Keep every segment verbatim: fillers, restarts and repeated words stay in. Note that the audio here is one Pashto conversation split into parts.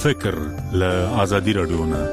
فکر له آزادي رادیو نه.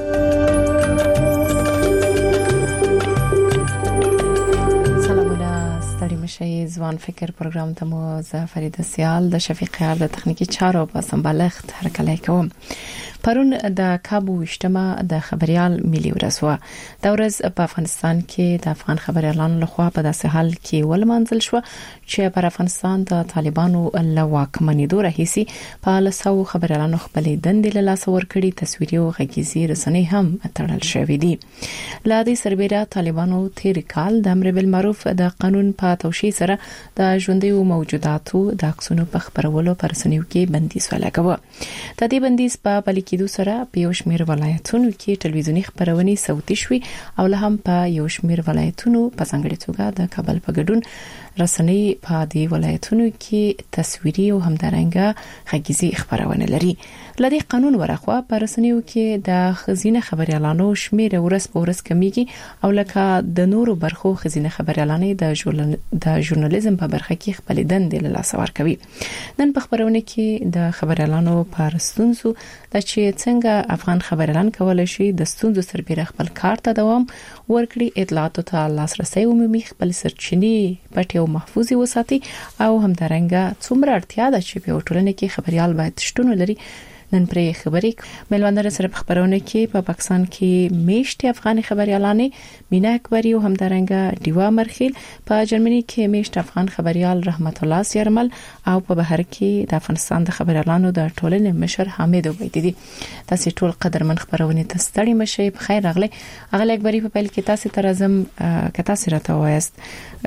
سلامونه ستړي مشي ځوان فکر پروګرام ته مو زه فرید سیال د شفیق خیار د تخنیکی چارو په سمبالښت هرکلی کوم. پرون د کابو وشتمه د خبريال ملي ورځ و. د ورځ په افغانستان کې د افغان خبريالانو لخوا په داسې حال کې ولمنځل شو چې پر افغانستان د طالبانو له واکمنېدو راهیسي په لسو خبريالانو خپل دندې له لاس ورکړي تصویري او غږیزي رسنۍ هم تړل شوې دي. لا دې سربېره طالبانو تیر کال د امر بالمعروف د قانون په توشیح سره د ژوندۍ موجوداتو د عکسونو په خبرولو پر رسنیو کې بندیز ولګاوه. د دې بندیز په کېدو سره په یو شمېر ولایتونو کې ټلویزیونی خبرونه صوتي شوي او له هم په یو شمېر ولایتونو په څنګه توګه د کابل په ګډون رسنۍ په دې ولایتونو کې تصویري او همدارنګه غږیزي خبرونه لري. لدی قانون ورخوا په رسنیو کې د خزینه خبريالانو شمېر ورځ په ورځ کمیږي او لکه د نورو برخو خزینه خبريالانې د د ژورنالیزم په برخه کې خپل دندې له لاس ورکوي. نن په خبرونه کې د خبريالانو پر ستونزو د چې څنګه افغان خبريالان کولای شي د ستونزو سربېره خپل کار ته دوام ورکړي، اطلاعاتو ته لاسرسي عمومي خپل سرچینې پټې او محفوظ وساتي او همدارنګه څومره اړتیا ده چې په ټولنه کې خبريال باید شتون لري. نن پرې خبرې ملوندر سره په خبرونه کې په پاکستان کې میشت افغاني خبريالانې مینا اکبری او همدارنګه دیوا مرخیل، په جرمني کې میشت افغان خبريال رحمت الله سیرمل او په بهر کې د افغانستان د خبريالانو د ټولنې مشر حامد عبیدی. تاسو ټول قدرمن خبرونه ته ستړي مشي په خیر راغلي. اغل اکبری په پیل کې تاسو ته راځم کته سره ته وایست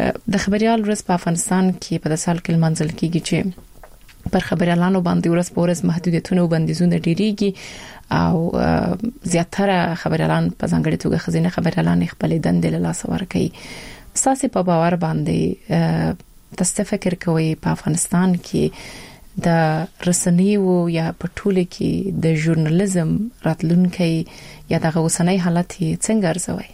د خبريال ورځ په افغانستان کې په سال کې منځل کېږي چې پر خبريالانو باندې ورځ په ورځ محدودیتونه او بندیزونه ډیریږي او زیاتره خبريالان په ځانګړي توګه خزینه خبريالان خپل دندې له لاس ورکوي. اساسي په باور باندې تاسو فکر کوئ په افغانستان کې د رسنیو یا په ټوله کې د ژورنالیزم راتلونکي یا د اوسنۍ حالت څنګه ارزوي؟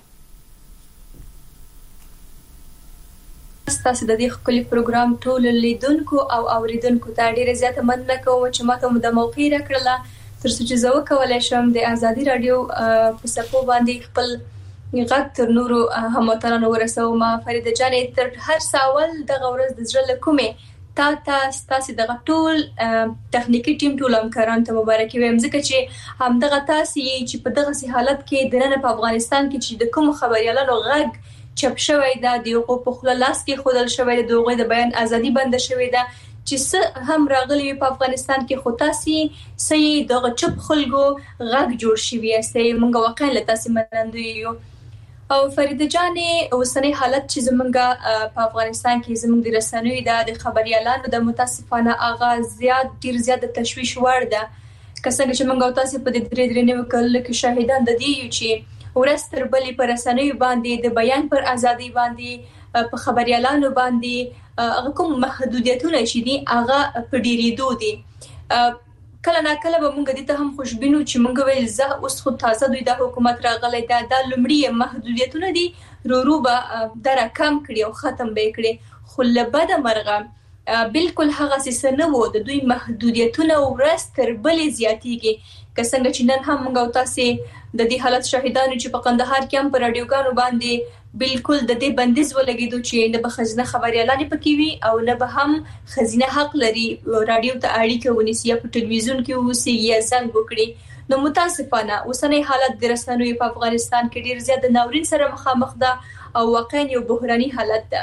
تاسو د دې خپل پروګرام ټول لیدونکو او اوریدونکو ته ډیره زیاته مننه کوم چې ماته د موقع راکړله تر څو چې زه وکولای شم د آزادي رادیو په صفو باندې خپل غږ تر نورو هموطنانو ورسوم. فرید جانې تر هر سوال د غورز د زړه کومه تا تاسو تاسو د ټول تخنیکی ټیم ټول همکاران ته مبارکي وایم ځکه چې همدغه تاسو چې په دغه حالت کې د نن په افغانستان کې چې د کوم خبريالانو غږ چپ شوی دا دیغه په خپل لاس کې خودل شوی د دوغه د بیان ازادي بند شوی دا چې څه هم راغلی په افغانستان کې خو تاسو سي دغه چپ خلکو غږ جوړ شوی است. مونږ واقعا له تاسو منندوی یو. او فرید جانې اوسنۍ حالت چې زمونږ په افغانستان کې زمونږ د رسنیو د خبريالانو د متاسفانه اغاز زیات ډیر زیات تشویش وړ ده. کله چې مونږ تاسو په دې درې درې نو کال کې شاهدان د دې یو چې ورستر بلی پر رسنیو باندې د بیان پر ازادي باندې په خبريالانو باندې هغه کوم محدودیتونه شې دي هغه په ډیریدو دي. کله نا کله به مونږ د ته هم خوشبینو چې مونږ ویل زه اوس خو تازه دوی د حکومت راغلی دا د لومړی محدودیتونه دي رورو به در کم کړي او ختم به کړي. خو لبد مرغه بالکل هغه څه نه وو د دوی محدودیتونه ورستر بلی زیاتیږي. که څنګه چې نن هم موږ تاسو د دې حالت شاهدانو چې په قندهار کې هم پر رادیوګانو باندې بالکل د دې بندیز ولګیدو چې نه به خزینه خبريالان پکې وي او نه به هم خزینه حق لري رادیو ته اړیکه ونیسي یا په ټلویزیون کې وسی یا زنګ وکړي. نو متاسفانه اوسنۍ حالت د رسنیو په افغانستان کې ډیر زیات ناورین سره مخامخ ده او واقعا یو بحراني حالت ده.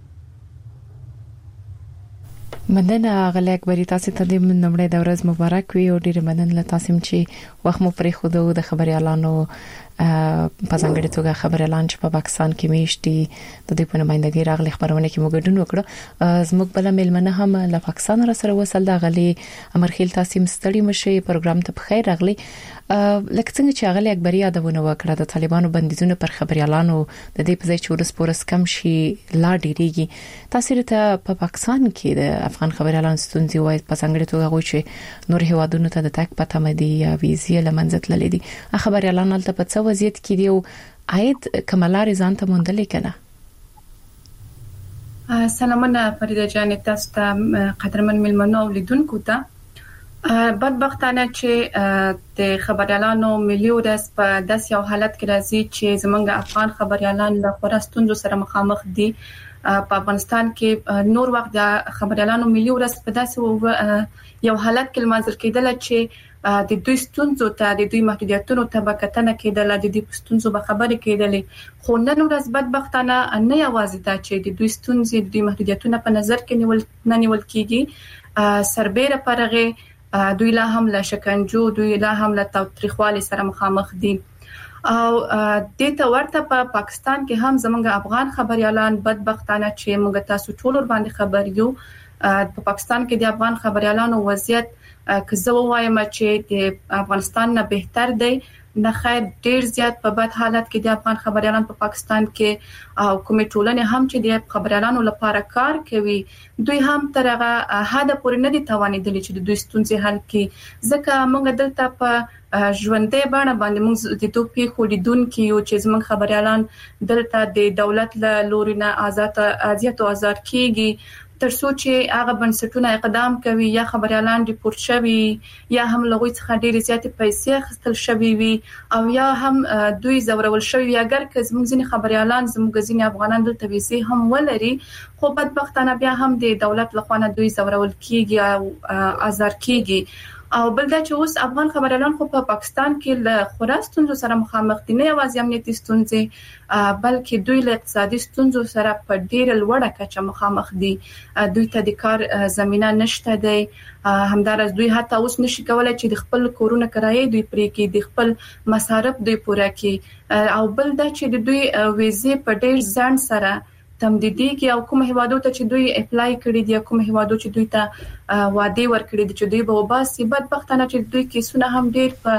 مننه غلی اکبری تاسو ته د نمبر د ورځ مبارک وي او ډیر مننه تاسو چې وخت مو پرې خو د خبريالانو په ځانګړي توګه خبريالان چې په پاکستان کې میشتي د دې په نمائندګۍ راغلي خبرونه کې موږ ګډون وکړو. زموږ بل ملمنه هم له پاکستان سره وصل دا غلي امرخیل تاسو مستړي مشي پروګرام ته بخیر راغلي. لکه څنګه چې غلی اکبری یادونه وکړه د طالبانو بندیزونه پر خبريالانو د دې په ځای چې ورس پورس کم شي لا ډیریږي. تاسو ته په پاکستان کې د افغان خبريالانو ستونزې وایي په څنګه توګه غوي چې نور هوادونو ته د تک پته مدي یا ویزې لمنځت للیدي خبريالانو ته په څه وضعیت کې دی او عید کمالار ځان ته مونډل کنه. سلامونه فرید جان تاسو ته قدرمن ملمنو اولیدونکو ته بدبختانه چې د خبريالانو ملي ورځ په داس یو حالت کې راځي چې زمونږ افغان خبريالان له خورستونو سره مخامخ دي. په افغانستان کې نور وخت د خبريالانو ملي ورځ په داس یو حالت کې منځل کېدل چې د دوی ستونزو ته د دوی محدودیتونو ته بکتنه کېدل، د دې ستونزو به خبرې کېدلې. خو نن ورځ بدبختانه نه یوازې دا چې د دوی ستونزې د دوی محدودیتونه په نظر کې نیول نه نیول کېږي، سربېره پرغه دوی لا هم له شکنجو، دوی لا هم له تاوتریخوالي سره مخامخ دي. او د ته ورته په پاکستان کې هم زمونږ افغان خبريالان بدبختانه چې موږ تاسو ټول باندې خبر یو، په پاکستان کې د افغان خبريالانو وضعیت که زه وایم چې د افغانستان نه بهتر دی، نه خیر ډیر زیات په بد حالت کې د افغان خبريالان په پاکستان کې او کومې ټولنې هم چې د خبريالانو لپاره کار کوي دوی هم ترغه هدا پورې نه دي توانېدلي چې د دوی ستونزې حل کړي. ځکه موږ دلته په ژوندې باندې باندې موږ د دوی په خودیدونکو یو چې زموږ خبريالان دلته د دولت له لوري نه آزاد اذیت او آزار کیږي، ترڅو چې هغه بنسټونه اقدام کوي یا خبريالان ریپورت شوي یا هم لغوي څخه ډېر زیات پیسې خستل شوي وي او یا هم دوی زورول شوي وي. اگر که زموږ ځینې خبريالان زموږ ځینې افغانان دلته ویسي هم ولري، خو بدبختانه بیا هم د دولت لخوا نه دوی زورول کیږي او آزار کیږي. او بل دا چې اوس افغان خبريالان خو په پاکستان کې له خورستونو سره مخامخ دي، نه یوازې امنیتي ستونزې بلکې دوی له اقتصادي ستونزو سره په ډېر لوړه کچه مخامخ دي. دوی ته د کار زمينه نشته دی، همدارس دوی حتی اوس نشي کولای چې د خپل کورونه کرایه دوی پرې کې د خپل مصارف دوی پوره کړي. او بل دا چې د دوی ویزې په ډېر ځان سره تمدیدي کې او کوم هیوادو ته چې دوی اپلای کړی دي، کوم هیوادو چې دوی ته وعده ورکړي دي چې دوی به وباسي، بدبختانه چې دوی کیسونه هم ډېر په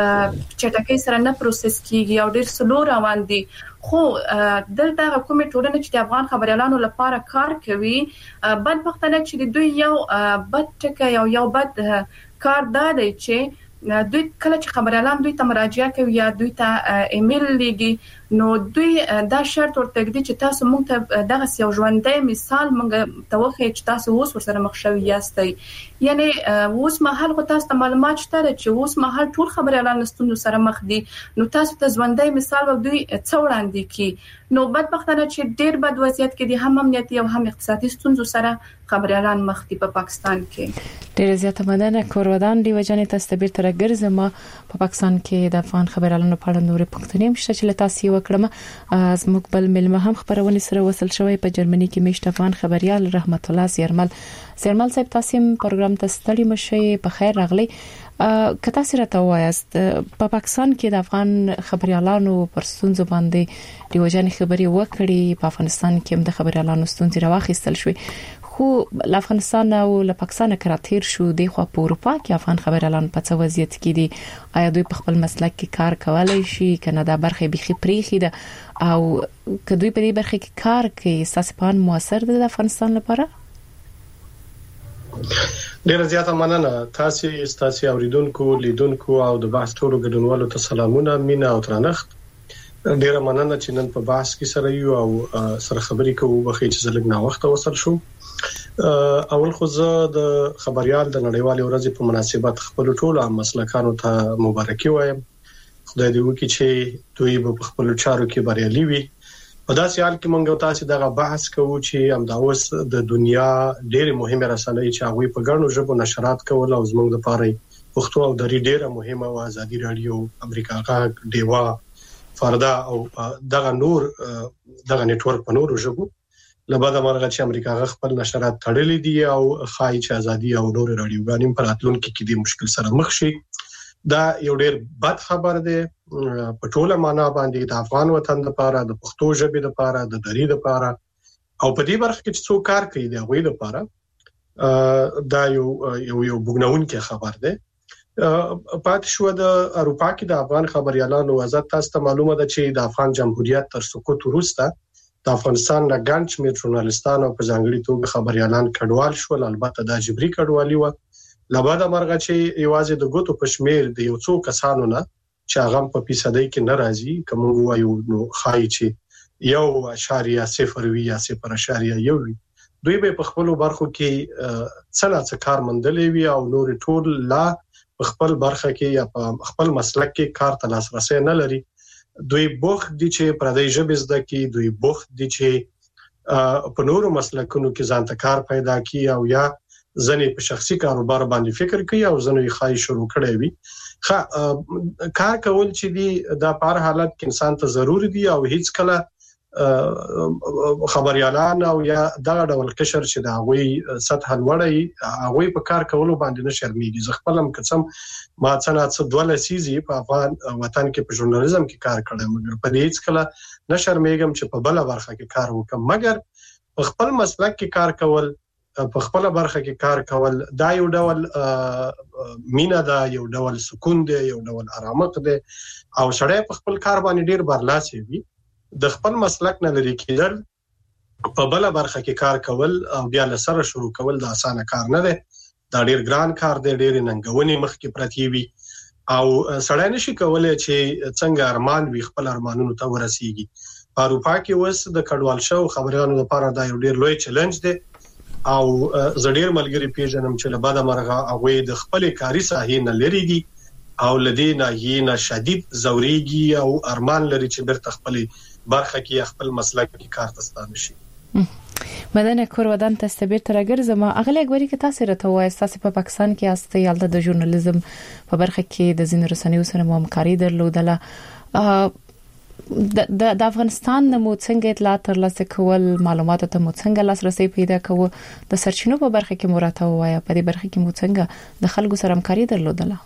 چټکۍ سره نه پروسس کیږي او ډېر سلو روان دي. خو دلته کومې ټولنې چې د افغان خبريالانو لپاره کار کوي بدبختانه چې دوی یو بد ټکی او یو بد کار دادي چې دوی کله چې خبريالان دوی ته مراجعه کوي یا دوی ته ایمیل لیږي، نو دوی دا شرط ورته کوي چې تاسو موږ ته دغه یو ژوندۍ مثال موږ ته وښیئ چې تاسو اوس ورسره مخ شوي یاستئ. یعنی اوس مهال خو تاسو ته معلومات شته چې اوس مهال ټول خبريالان ستونزو سره مخ دي، نو تاسو ته ژوندۍ مثال و دوی څو وړاندې کی. نو بدبختانه چې ډېر بد وضعیت کې دي، هم امنیتي او هم اقتصادي ستونزو سره خبريالان مخ دي په پاکستان کې. ډېر زیات مننه کورودان دی وجنې تاسو ته بیرته راګرځم. په پاکستان کې د افغان خبريالانو په اړه نورې پوښتنې مشته چې تاسو وکړم. زموږ بل ملمه هم خبرونه سره وصل شوی په جرمني کې میشت افغان خبريال رحمت الله زیرمل. زیرمل صاحب تاسو پروګرام ته ستړي مشه، په خیر راغلی. که تاسو راته وایاست په پاکستان کې د افغان خبريالانو پر ستونزو باندې د وجنې خبري وکړي، په افغانستان کې هم د خبريالانو ستونزې راوخیستل شوې، خو له افغانستان او له پاکستان کراتیر شو دی، خو په اروپا کې افغان خبريالان په څه وضعیت کې دي؟ آیا دوی په خپل مسلک کې کار کولای شي کنه دا برخه بيخي پریخي ده او که دوی په دې برخه کې کار کوي ساسپان موثر ده د افغانستان لپاره؟ ډیر زیاته مننه. تاسو تاسو اوریدونکو لیدونکو او د بحث ټولو ګډونوالو ته سلامونه، مینا او ترانخت. ډیر مننه چې نن په بحث کې سره یو او سره خبرې کوو. بخې چې زلګ نه وخت وصل شو. اول خو زه د خبريال د نړیوال ورځې په مناسبت خپل ټولو مسلکانو ته مبارکي وایم. خدای دې وکړي چې دوی په خپل چارو کې بریالي وي. په داسې حال کې مونږ تاسو دغه بحث کوو چې هم دا اوس د دنیا ډېر مهمه رسنۍ چې هغه په ګڼو ژبو نشرات کول او زموږ لپاره پښتو او دري ډېره مهمه او ازادي رادیو، امریکا غاګ، دیوا، فردا او دغه نور دغه نتورک په نورو ژبو لبدا مرغه چې امریکا غاګ خپل نشرات تړلې دي او خای چې ازادي او نور رادیوګانې په راتلونکو کې د مشکل سره مخ شي. دا یو ډېر بد خبر دی په ټوله معنا باندې د افغان وطن لپاره، د پښتو ژبې لپاره، د دري لپاره او په دې برخه کې چې څوک کار کوي د غوي لپاره دا یو یو یو بګناونکي خبر دی. پات شو د اروپا کې د افغان خبريالانو وضعیت تاسو ته معلومه ده چې د افغان جمهوریت تر سقوط وروسته د افغانستان د ګڼ شمېر ژورنالستانو په ځانګړي توګه خبريالان کډوال شول. البته دا جبري کډوالي و، لبدا مرغه چې یوازې د ګوتو په شمېر د یو څو کسانو نه چې هغه په فیصدي کې ناراضي کوم وایو نو خای چې یو اشاریه صفر وی یا صفر اشاریه یو وی دوی به په خپل برخو کې څنګه څه کار مندلې وي او نور ټول لا په خپل برخه کې یا په خپل مسلک کې کار ته لاسرسي نه لري. دوی بوخت دي چې پردی ژبه زده کړي، دوی بوخت دي چې په نورو مسلکونو کې ځان ته کار پیدا کړي او یا ځنې په شخصي کاروبار باندې فکر کوي او ځنې یې خای شروع کړي وي. ښه کار کول چې دی دا په هر حالت کې انسان ته ضروري دي او هیڅ کله خبريالان او یا دغه ډول قشر چې دا غوي سطح لوړی هغه په کار کولو باندې نه شرمېږي. زه خپل هم قسم ما څنګه څه دوله سيزي په افغان وطن کې په ژورنالیزم کې کار کړم، مګر په دې هیڅ کله نه شرمېږم چې په بل برخه کې کار وکم. مګر په خپل مسلک کې کار کول، په خپل برخه کې کار کول دا یو ډول مینا دا یو ډول سکون دی، یو ډول آرامښت دی او سړی په خپل کار باندې ډیر برلاسي وي. د خپل مسلک نه لري کېدل په بل برخه کې کار کول او بیا له سره شروع کول د اسانه کار نه دی. دا ډیر ګران کار دی، ډیر ننګونی مخ کې پرتی وي او سړی نشي کولای چې څنګه ارمان وي خپل ارمانونو ته ورسیږي. په اروپا کې اوس د کډوال شو خبريالانو لپاره دا یو ډیر لوی چیلنج دی او زړیر ملګری پیژنم چې له بعده مرغه هغه د خپل کاري ساحې نه لري دي او لدی نه یې نه شدید زوريږي او ارمان لري چې برته خپل برخه کې خپل مسلک کې کار تستانه شي. مدنه کور ودان ته استبیر ترګر زما اغلی غوړي کې تاسو راته وایي تاسو په پاکستان کې استه یالده د ژورنالیزم په برخه کې د زین رسنیو سره مو همکاري درلودله. د د افغانستان نمو څنګه اطلاعات ترلاسه کول، معلومات ته مو څنګه لاسرسي پیدا کوو، د سرچینو په برخه کې مراته وایي په دې برخه کې مو څنګه د خلکو سره همکاري درلودله؟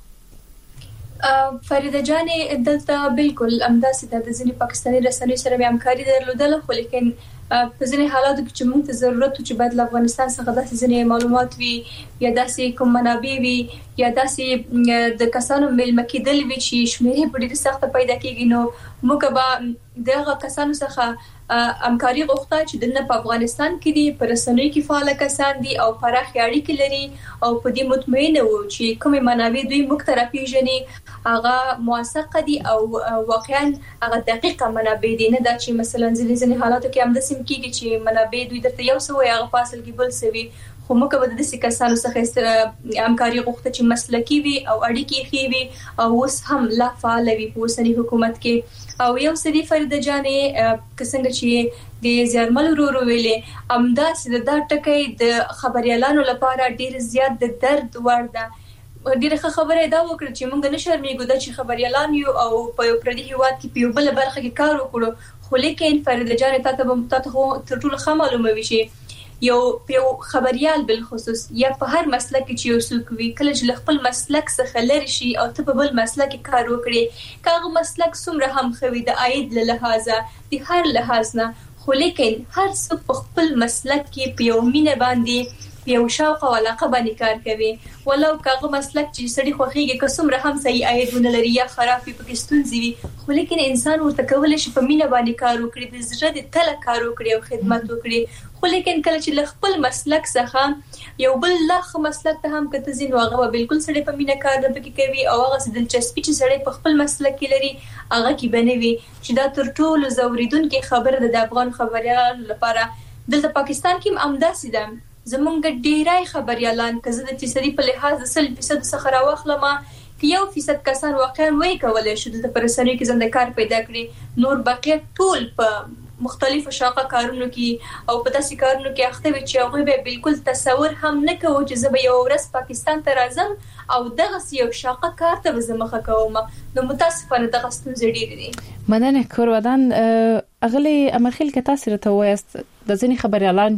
فریده جانې دلته بالکل امداسي د ځینې پاکستاني رسنیو سره به همکاري درلودله، خو لیکن په ځینې حالاتو کې چې موږ ته ضرورت چې باید له افغانستان څخه داسې ځینې معلومات وي یا داسې کوم منابع وي یا داسې د کسانو ملمه کېدل وي چې شمیرې په ډېر سخت پیدا کېږي، نو موږ به دغه کسانو څخه همکاري غوښته چې دنه په افغانستان کې دي، په رسنیو کې فعال کسان دي او پراخ اړیکې لري او په دې مطمئنه وو چې کومه منابع دوی موږ ته راپېژني هغه موثقه دي او واقعا هغه دقیقه منابع دي، نه دا چې مثلا ځینې حالاتو کې هم د سیم کېږي چې منابع دوی درته یو څه وي هغه په اصل کې بل څه وي. خو موږ به د دې کسانو څخه همکاري غوښته چې مسلکي وي او اړیکې ښې وي او اوس هم لا فعال وي په اوسني حکومت کې. او یو سړي فرید جانې څنګه چې د زیارمل ورو ویلې امداسې د ټکي د خبريالانو لپاره ډیر زیات د درد وړ ده. ډیره خبره دا وکړه چې موږ نه شرمېږو د چې خبريالان یو او په یو پردي هیواد کې په بل برخه کې کار وکړو، خو لیکن فرید جانې تاسو ته تر ټولو ښه معلومه وي چې یو یو خبريال بل خصوص یا په هر مسلک کې چې یو څوک وي کله چې خپل مسلک څخه لری شي او ته په بل مسلک کې کار وکړي کاغه مسلک څومره هم خوي د عاید له لحاظه د هر لحاظ نه، خو لیکن هر څوک په خپل مسلک کې په یو مینه باندې یو شوق او علاقه باندې کار کوي، ولو کاغه مسلک چې سړي خوخيږي که څومره هم صحیح عاید لري یا خراب په کې ستونزې وي، خو لیکن انسان ورته کولای شي په مینه باندې کار وکړي، د زړه د تل کار وکړي او خدمت وکړي. خو لیکن کله چې خپل مسلک څخه یو بل لخ مسلک ته هم کته زین واغه بالکل سړي په مینه کار نه پکې کوي او هغه دلچسپي چې سړي په خپل مسلک کې لري هغه کې بنوي چې دا تر ټولو زوریدونکو خبره د افغان خبريالانو لپاره دلته پاکستان کې امداسي ده. زمونږ ډیرای خبريالان کزه د فیصدي په لحاظ سل فیصد څخه راوخلمه کې یو فیصد کسان واقعا وایي کولای شو د پرسنۍ کې زنده کار پیدا کړي، نور بقیه ټول په مختلفو شاقه کارونو کې او په داسې کارونو کې اخته وي چې هغه به بالکل تصور هم نه کوي چې زه به یو ورځ پاکستان ته راځم او دغه یو شاقه کار ته به زمخه کوم. نو متاسفانه دغه ستونزې ډېرې دي. مدنه کور ودان اغلی امرخیل کې تاسو ته وایست د ځینې خبريالان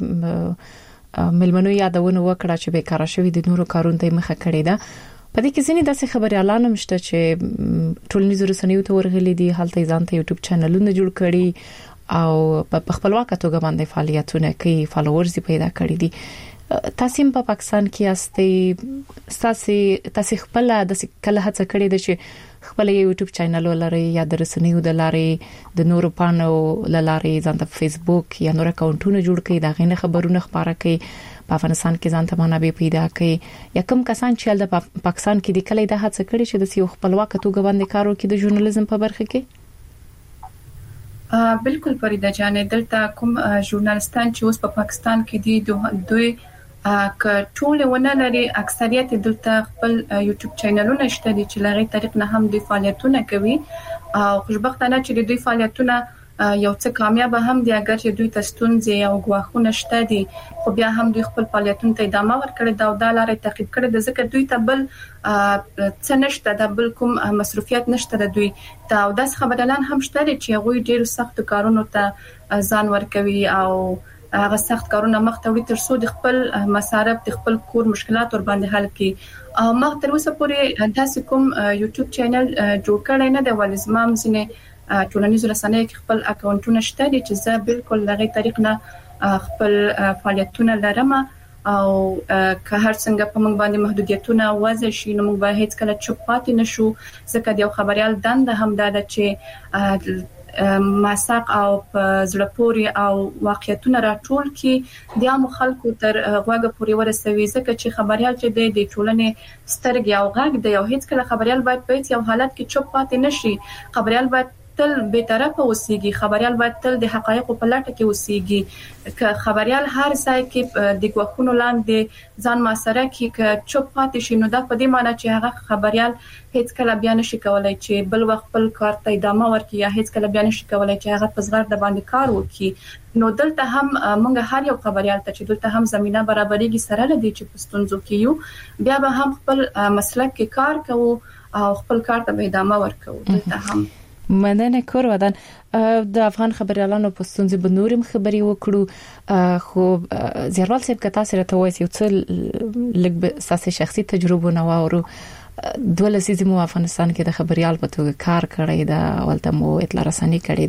چې ملمنو یادونه وکړه چې بیکاره شوی د نورو کارونو ته مخه کړې ده، په دې کې ځینې داسې خبريالان مشته چې ټولنیزو رسنیو ته ورغلي دي، هلته ځان ته یوټیوب چینلونه جوړ کړي او په خپلواکه توګه باندې فعالیتونه کوي، فالوورز پیدا کړي دي. تاسو په پاکستان کې استي تاسو تاسو خپل د کله هڅه کړې ده چې خپل یوټیوب چینل ولري یا د رسنیو د لارې د نورو پانو لارې ځان ته فیسبوک یا نور اکاونټونه جوړ کړي، دا غینه خبرونه خبره کوي، په افغانستان کې ځان ته منابع پیدا کړي، یا کوم کسان چې د پاکستان کې د کله د هڅه کړې چې د یو خپلواکه توګه باندې کار وکړي د ژورنالیزم په برخه کې؟ بالکل فریده جانې دلته کوم ژورنالستان چې اوس په پاکستان کې دي دوی ک ټول ونه لري اکثریت دلته خپل یوټیوب چینلونه شته دي چې لغې طریق نه هم د فعالیتونه کوي او خوشبختانه چې دوی فعالیتونه یو څه کامیاب هم دي اگر چې دوی تستونځي او غواخونه شته دي خو بیا هم دوی خپل فعالیتونه ته ادامه ورکړي دا د لارې تعقیب کړي د ځکه دوی ته بل څه نشته د بل کوم مصرفیت نشته د دوی دا او داس خبرلان هم شته چې غوي ډیر سخت کارونو ته ځان ورکوي او هغه سخت کارونه مخ ته وړي تر څو د خپل مصارف د خپل کور مشکلات ور باندې حل کړي او مخ تر اوسه پورې تاسو کوم یوټیوب چینل جوړ کړی نه دی ولې زمام ځنه ټولنیزو رسنیو کې خپل اکاونټونه شته دي چې زه بالکل لغې طریق نه خپل فعالیتونه لرم او که هر څنګه په موږ باندې محدودیتونه وضع شي نو موږ به هیڅ کله چوپ پاتې نشو ځکه د خبريال دنده هم دا ده چې مساق او زړه پوري او واقعیتونه راټول کی د عام خلکو تر غوږه پوري ورسوي ځکه چې خبريال چې د ټولنې سترګې او غږ د یو هیڅ کله خبريال باید په یو حالت کې چوپ پاتې نشي خبريال باید تل به طرفه اوسېږي خبريال باید تل د حقایقو په لټه کې اوسېږي که خبريال هر ځای کې د غوښونو لاندې ځان مسره کې ک چوپ پاتې شي نو دا په دې معنی چې هغه خبريال هیڅ کله بیان نشي کولای چې بل وخت خپل کار ته ادامه ورکړي یا هیڅ کله بیان نشي کولای چې هغه په زغر د باندې کار وکړي نو دلته هم موږ هر یو خبريال ته چې دلته هم زمينه برابرېږي سره لدی چې پښتونځو کې یو بیا به هم خپل مسلک کې کار کوو او خپل کار ته ادامه ورکوو دلته هم مننه کور ودان د افغان خبريالانو په ستونزې بنورم خبري وکړو خو زیروال صاحب کته سره ته وایي یو څه لګ ساسي شخصي تجربه نو اورو دوله سيزي مو افغانستان کې د خبريال په توګه کار کړی دا ولته مو اطلاع رساني کړی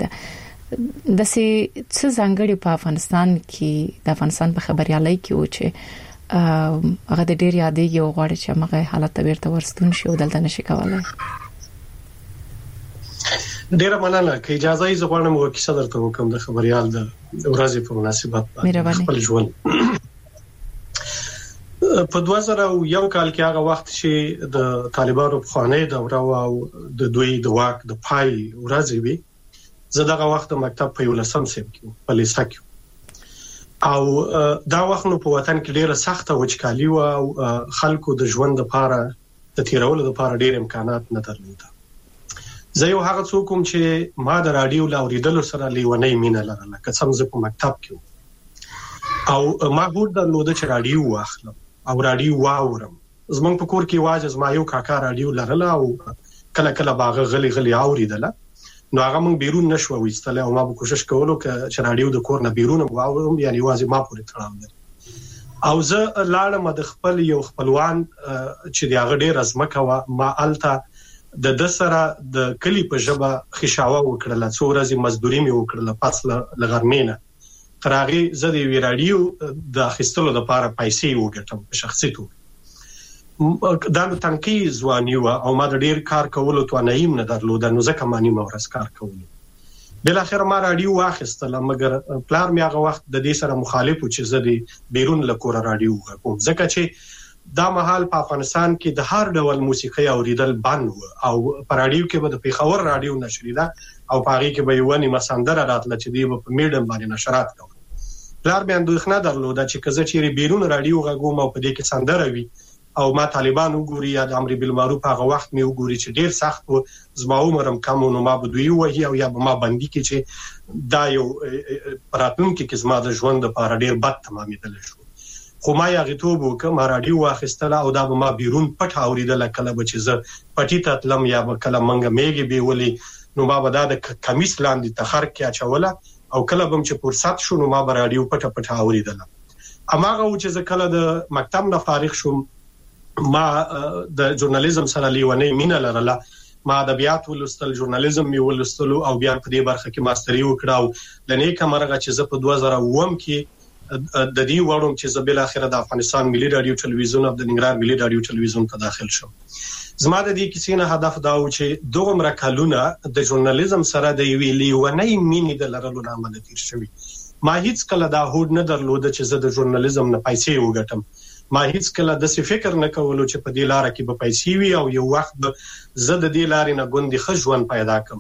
دا د سي څه ځانګړي په افغانستان کې د افغانستان په خبريالۍ کې و چې هغه د ډیر یادېږي او غواړي چې هغه حالت ته ورته ورستون شي او دلته نشي کولای ډیره مننه که اجازه یې زغوانم او کیسه درته وکم د خبريال د ورځې په مناسبت باندې خپل ژوند په دوه زره یو کال کې هغه وخت چې د طالبانو په خانه دوره او د دوی د واک د پای ورځې وي زه دغه وخت د مکتب په یو لسم سیم کې په لیسه کې او دا وخت نو په وطن کې ډیره سخته وچکالي او خلکو د ژوند لپاره د تیرولو لپاره ډیر امکانات نه درلوده زه یو هغه څوک کوم چې ما د رادیو لاوریدلو سره لیونی مینه لرله که څنګه زه په مکتب کې او ما هوډ درلوده چې رادیو واخلم او رادیو واورم زمونږ په کور کې واجز ما یو کاکا رادیو لرله او کله کله باغ غلي غلي اوریدله نو هغه مونږ بیرون نشو وېستله او ما به کوشش کولو چې رادیو د کور نه بیرون واورم یعنی واځي ما پورې تړاو لري او زه لاړم د خپل یو خپلوان چې د هغه ډیر ازمکه وا ما الته د د سره د کلی په ژبه خشاوه وکړه څو ورځې مزدوري مې وکړه پس لغرمینه خراغي زه د وی رادیو د اخیستلو لپاره پیسې وګټم په شخصي توګه دا نو تنکي ځواني او ما د ډیر کار کولو توانایم نه درلوده نو ځکه مانی مورس کار کولو بل اخر ما رادیو واخیستله مګر پلار مې هغه وخت د دې سره مخالف و چې زه د بیرون لکور رادیو کوم ځکه چې دا مهال په افغانستان کې د هر ډول موسیقي اوریدل بند او په رادیو کې به د پیښور رادیو نشریده او په هغه کې به یو نیم سندره راتله چې دی په میډم باندې نشرات کوي پلار مې اندوخنه درلوده چې کزه چیرې بیرون رادیو غوم او په دې کې سندره وي او ما طالبان وګوري یا د امر بالمعروف هغه وخت مې وګوري چې ډیر سخت و زما عمرم کم نو ما به دوی وهي او یا به ما باندې کې چې دا یو پراتون کې زما د ژوند لپاره ډیر بد تمامېدل شو خو ما یې غیتوب وکم رادیو واخیستله او دا به ما بیرون پټ اوریدل کله به چې زه پټی ته تلم یا به کله منګه میګي به ولي نو ما به دا د کمیس لاندې تخر کې اچوله او کله به چې فرصت شو نو ما به رادیو پټ پټ اوریدل اماغه چې زه کله د مکتب نه فارغ شوم ما د ژورنالیزم سره لیونی مینه لرله ما ادبیات ولستل ژورنالیزم می ولستلو او بیا په دې برخه کې ماستری وکړاو لنی کمرغه چې زه په دوه زره اووم کې د دې وړم چې زبېل اخره د افغانستان ملي رادیو ټلویزیون او د ننګرهار ملي رادیو ټلویزیون ته داخل شوم زما د دې کیسې نه هدف دا و چې دوه مرکلونه د ژورنالیزم سره د ویلي ونی مینې د لرلو نه عمل تیر شوی ما هیڅ کله دا هوډ نه درلوده چې زه د ژورنالیزم نه پیسې وګټم ما هیڅ کله د څه فکر نه کولو چې په دې لار کې به پیسې وي او یو وخت زه د دې لارې نه ګوندې ښه ژوند پیدا کړم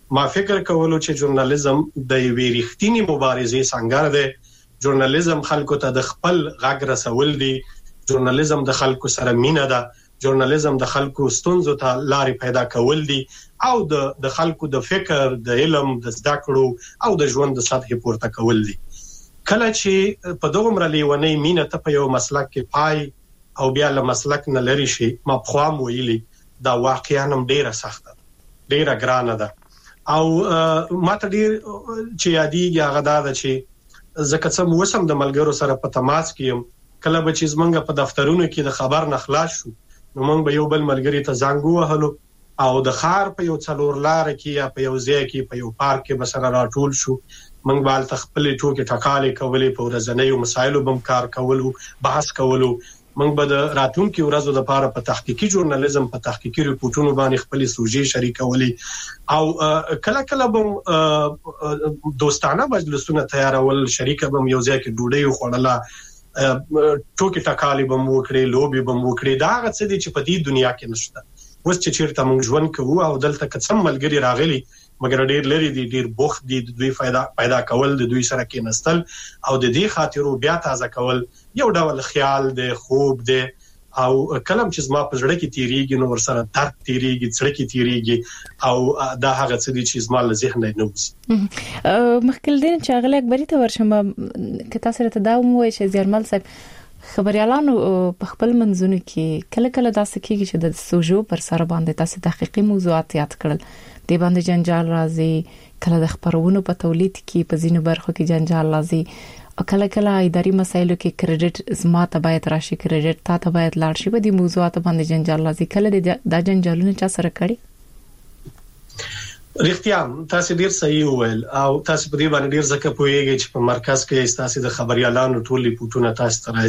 ما فکر کولو چې ژورنالیزم د یوې ریښتینی مبارزې څنګه ده. ژورنالیزم خلکو ته د خپل غږ رسول دي، ژورنالیزم د خلکو سره مینه ده، ژورنالیزم د خلکو ستونزو ته لارې پیدا کول دي او د د خلکو د فکر، د علم، د زده کړو او د ژوند د سطح پورته کول دي. کله چې په دغه مرلیونې مینه ته په یو مسلک کې پای او بیا له مسلک نه لري شي، ما خپل ویلي دا واقعا هم ډیره سخته ډیره ګرانه ده. او ماته ډیر چې یادېږي هغه دا ده چې زکه څم وسم د ملګرو سره په تماس کې کله به چې زمونږ په دفترونو کې د خبر نه خلاص شو نو موږ به یو بل ملګری ته زنګ وهلو او د خار په یو څلور لار کې یا په یو ځای کې په یو پارک کې بسره راټول شو، موږ بال تخپل ټوکې ټکالې کولې، په ورځنیو مسایلو بم کار کولو، بحث کولو. موږ به د راتلونکي ورځو لپاره په تحقیقي ژورنالیزم په تحقیقي ریپورتونو باندې خپل سوژې شریکولې او کله کله به دوستانه مجلسونه تیارول، شریکه به یو ځای کې ډوډۍ خوړله، ټوکې ټکالې به وکړي، لوبي به وکړي. دا هغه څه دي چې په دې دنیا کې نشته. اوس چې چیرته موږ ژوند کوو او دلته کڅم ملګری راغلي مګر ډیر لري دي، ډیر بوخت دي، د دوی فائدہ پیدا کول، د دوی سره کې نستل او د دې خاطرو بیا تازه کول یو ډول خیال دی، خوب دی او کلم چې زما په ژړه کې تیریږي نو ور سره درد تیریږي، څړه کې تیریږي او دا هغه څه دي چې زما له ذهن نه وځي. مخکل دین چې اغله اکبري ته ورشم که تاسو ته دا وایي چې زیرمل صاحب خبريالانو په خپل منځونو کې کله کله داسې کېږي چې د سوژو پر سر باندې تاسو تحقیقي موضوعات یاد کړل، د باندې جنجال راځي، کله د خبرونو په تولید کې په ځینو برخو کې جنجال راځي او کله کله اداري مسایلو کې کریډټ زما ته باید راشي، کریډټ تا ته باید لاړ شي، په دې موضوعات باندې جنجال راځي. کله د جنجالونو چا سره کړي؟ رښتیا تاسو ډیر صحیح وویل او تاسو په دې باندې ډیر ځکه پوهیږئ چې په مرکز کې تاسو د خبريالانو ټول ریپورتونه تاسو ته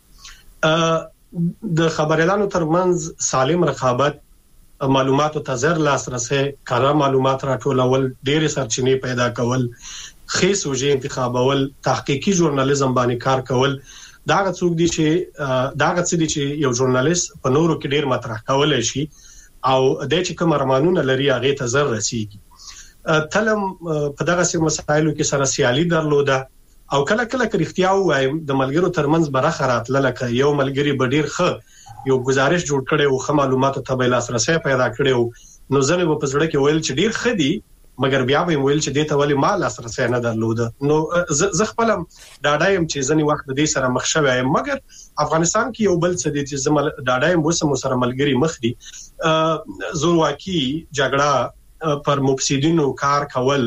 راځي. د خبريالانو ترمنځ سالم رقابت، معلوماتو ته زر لاسرسي، کارا معلومات راټولول، ډېر سرچینې پیدا کول، خې سوژې انتخابول، تحقیقي ژورنالیزم باندې کار کول، دا څوک دي چې دا څه دي چې یو ژورنالیست په نورو کې ډېر مطرح کولای شي او د چې کوم ارمانونه لري هغه ته زر رسیږي. تلم په دغه سم مسایلو کې سره سیالي درلوده او کله کله کریختیا وایم د ملګرو ترمنځ برخه راتله لکه یو ملګری بډیر ښه یو گزارش جوړ کړي او خه معلوماتو ته به لاسرسي پیدا کړي نو ځنه په پزړه کې ویل چې ډیر ښه دي مګر بیا به ویل چې د ته ولی مال لاسرسي نه درلوده. نو زه خپلم ډاډایم چې ځنی وخت د دې سره مخ شوی یم مګر افغانستان کې یو بل څه دي چې زمل ډاډایم وسم سره ملګری مخ دي زورواکي، جګړه، پر مفسدینو کار کول،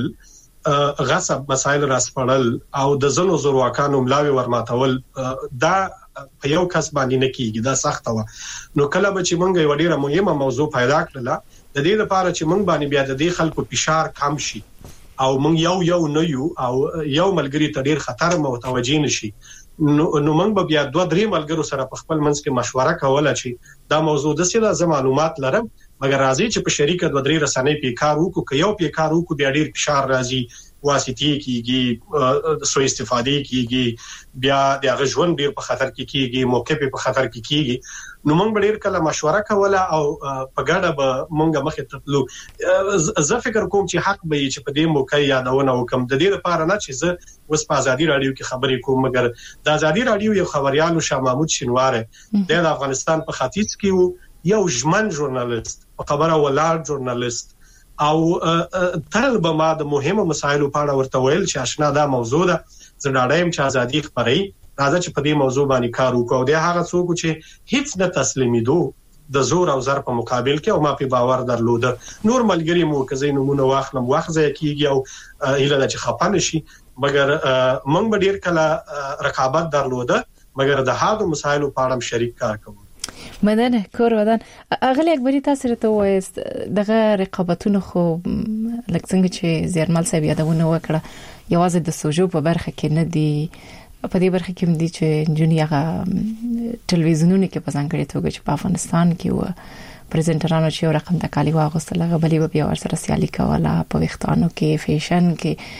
غصب مسایل راسپړل او د زنو زورواکانو ملاوي ورماتول، دا په یو کس باندې نه کیږي، دا سخت و. نو کله به چې مونږ یو ډیره مهمه موضوع پیدا کړله د دې لپاره چې مونږ باندې بیا د دې خلکو فشار کم شي او مونږ یو یو نه یو او یو ملګری ته ډیر خطر متوجي نشي نو نو مونږ بیا دوه درې ملګرو سره په خپل منځ کې مشوره کوله چې دا موضوع د څه د معلومات لرم مګر راځي چې په شریکه د درې رسنۍ په کار وکړو که یو په کار وکړو بیا ډیر فشار راځي، واسطي کیږي، سو استفاده کیږي، بیا د هغه ژوند ډیر په خطر کې کیږي، موقع په خطر کې کیږي. نو موږ ډیر کله مشوره کوله او په ګډه به موږ مخې ته تلو. زه فکر کوم چې حق به چې په دې موقع یادونه وکم د دې لپاره نه چې زه اوس په ازادي رادیو کې خبرې کوم مګر د ازادي رادیو یو خبريال شاه محمود شینواره د افغانستان په ختیځ کې یو ژمن ژورنالیست، په خبره ولاړ ژورنالیست او تل به ما د مهمو مسایلو په اړه ورته ویل چې آشنا دا موضوع ده، زه ډاډم چې ازادي خبري راځي چې په دې موضوع باندې کار وکړو. د هغه څوک چې هیڅ نه تسلیمیدو د زور او زر په مقابل کې او ما په باور درلوده. نور ملګری مو کزې نمونه واخلم واخزه کیږي او اله چې خپانه شي مګر مونږ به ډیر کله رقابت درلوده مګر د هغو مسایلو په اړه شریک کار کوو. مدنه کور ودان اغلی اکبری تاسو ته وایست دغه رقابتونو خو لکه څنګه چې زیرمل صاحب یادونه وکړه یوازې د سوژو په برخه کې نه دی، په دې برخه کې دي چې جنیا ټلویزیونونو کې په ځانګړي توګه چې په افغانستان کې و پریزنټرانو چې یو رقم تکالی واغوستل هغه بلې بیا ورسره سیالي کوله په وختانو کې فیشن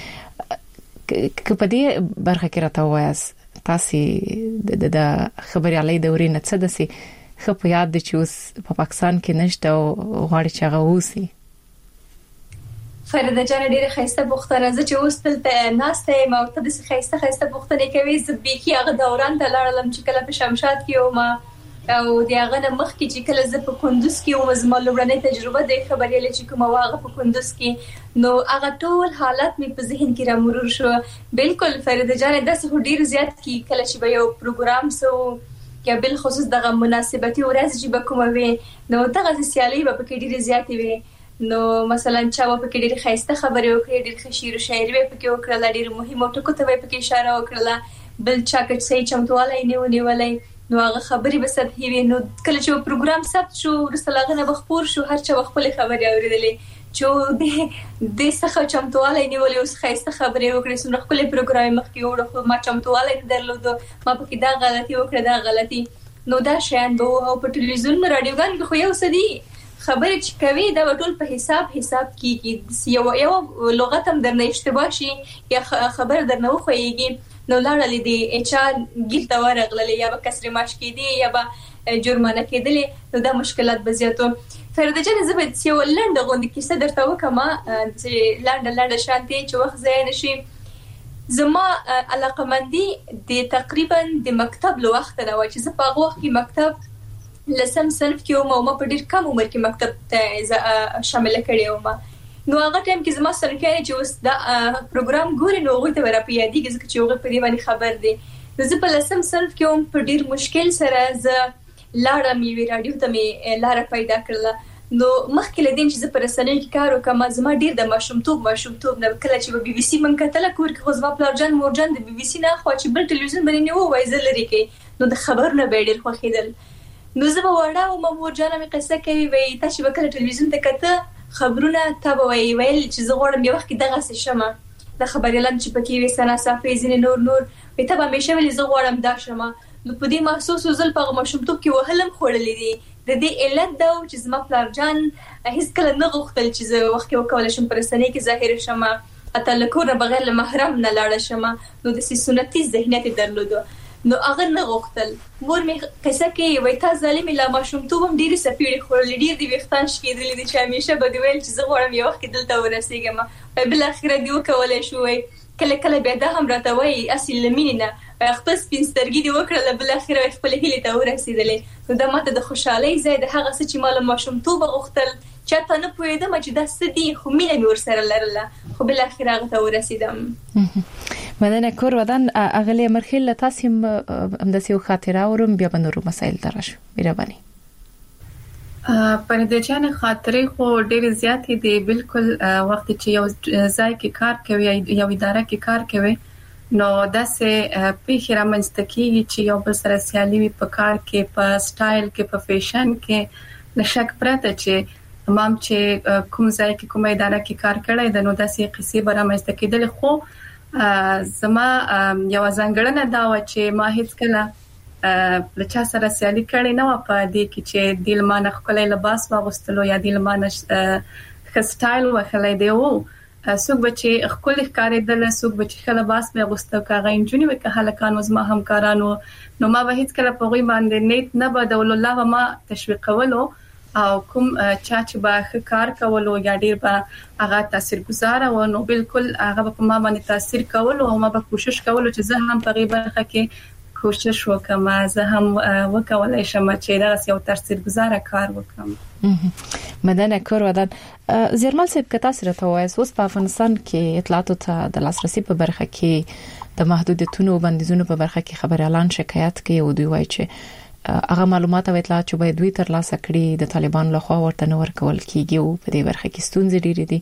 کې که په دې برخه کې راته وایست تاسو د خبريالۍ دورې نه څه دسي خو یاد دي چې اوس په پاکستان کې نشته او غواړي چې هغه وسی؟ فرده جان ډیره خسته بوختنه زه چې اوس تل ناسته ما ته د خسته خسته بوختنه کوي زبېکی هغه دوران ته لاړم چې کله په شمشاد کې او ما او دی هغه مخ کې چې کله زه په کندوز کې او زما لوړنۍ تجربه د خبريالې چې کومه واغه په کندوز کې نو هغه ټول حالت مې په ذهن کې را مرور شو بالکل فرده جان د څه ډیر زیات کې کله چې به یو پروګرام سو یا بل خصوص دغه مناسبتي ورځ چې به کومه وي نو دغه سیالي به په کې ډیر زیات وي نو مثلا چا په کې ډیر خسته خبرې وکړي ډیر خشیر شاعري په کې وکړه ډیر مهمه ټکو ته په کې اشاره وکړه بل چا کې صحیح چمتواله نه ونیولای نو هغه خبري به سطحي وي نو کله چې پروګرام ثبت شو رسلاغنه بخپور شو هر چا خپل خبري اوریدلې چې د د څخه چمتواله نیولې اوس خاصه خبري وکړې سم خپل پروګرام مخکې وړو ما چمتواله درلود ما په کې دا غلطي وکړه دا غلطي نو دا شین به او په ټلویزیون رادیوګان خو یو سدي خبرې چې کوي دا ټول په حساب حساب کیږي یو یو لغت هم درنه اشتباه شي یا خبر درنه خوېږي نو لاړلې دي اچ ار ګیل تا ورغلې یا به کسر ماش کېدی یا به جرمانه کېدلې نو دا مشکلات به زیاتو فرده جان زبد چې ولنډ غوندې کیسه درته وکما چې لاند لاند شانتي چې وخت ځای نشي زما علاقمندي د تقریبا د مکتب له وخت نه و چې زه په وخت کې مکتب لسم صنف کې او ما په ډیر کم عمر کې مکتب ته شامل کړی و ما نو هغه ټایم کې زما سره کې چې اوس دا پروګرام ګوري نو غوته ورا په یادي کې چې هغه په دې باندې خبر دي نو زه په لسم صنف کې هم په ډیر مشکل سره ز لاړم یو رادیو ته مې لار پیدا کړل نو مخکې لدین چې زه پر رسنۍ کې کار وکم زما ډیر د ماشومتوب ماشومتوب نه کله چې بي بي سي من کتل کور کې خو زما پلارجان مورجان د بي بي سي نه خو چې بل ټلویزیون باندې نه وای زه لري کې نو د خبرونه به ډیر خوښیدل نو زه به وړا او ما مورجان مې قصه کوي وای تاسو به کله ټلویزیون ته کته خبرونه ته وای ویل چې زه غواړم یو وخت دغه څه شمه د خبريالان چې پکې وي سنا صافي زین نور نور په ته به مې شویل زه غواړم دا شمه نو په دې محسوس وزل په مشمتوب کې وهلم خورلې دي د دې علت دا چې زما پلارجان هیڅ کله نه غوښتل چې زه وخت وکول شم پر سنې کې ظاهر شمه اته لکور بغیر محرم نه لاړ شمه نو د سنتي ذهنیت درلودو نو هغه نه غوښتل مور مې قصه کوي وای تا ظالم لا ماشومتوب هم ډیر سپیړې خورلې ډیر دی وختان شکېدلې دي چې همیشه به ویل چې زه غواړم یو وخت دلته ورسېږم په بل اخر دی وکولای شو کله کله بیا دا هم راته وای اصل لمینه خپل سپینسترګي دی وکړه بل اخر خپل هیله ته ورسېدلې نو دا ماته د خوشحالي زید هغه څه چې مال ماشومتوب غوښتل چاته نه پوهېدم چې دا ستدي خو مینه مې ورسره لرله خو بل اخر هغه ته ورسېدم مدنه کور ودان اغلی مرخل تاسو هم د سیو خاطره ورم بیا بنورو مسائل ترش مهرباني په دې چانه خاطرې خو ډېر زیات دي بالکل وخت چې یو ځای کې کار کوي یو اداره کې کار کوي نو داسې پیښه رامنځته چې یو بل سره سیالي وي په کار کې په سټایل کې په فیشن کې نشک پرته چې تمام چې کوم ځای کې کومه اداره کې کار کړی د نو داسې قصې برامسته کېدل خو زما یو ځانګړنه دا و چې ما هیڅ کله لچا سره سیالي کړې نه و په دې کې چې دل مان خپل لباس واغستلو یا دل مان سټایل وخلې دی وو څوک بچي خپل ښکارېدل څوک بچي خپل لباس مې غوستو کاغه انجونی وکه هلکانو زما همکارانو نو ما به هیڅ کله په غوي باندې نیت نه بدول الله ما تشویقولو او کوم چا چې به کار کولو یا ډیر به هغه تاثیرګذار و نو بالکل هغه په ما باندې تاثیر کولو او ما به کوشش کولو چې زه هم په غیبه کې کوشش وکم زه هم وکولای شم چې دا یو تاثیرګذار کار وکم مدنه کور ودان زیرمل صاحب کتا سره توایس اوس په افغانستان کې اطلاعات ته د لاسرسي په برخه کې د محدودیتونو بندیزونو په برخه کې خبر اعلان شکایت کوي او دوی وایي چې هغه معلومات او اطلاعات چې باید دوی تر لاسه کړي د طالبان له خوا ورته نه ورکول کیږي او په دې برخه کې ستونزې ډېرې دي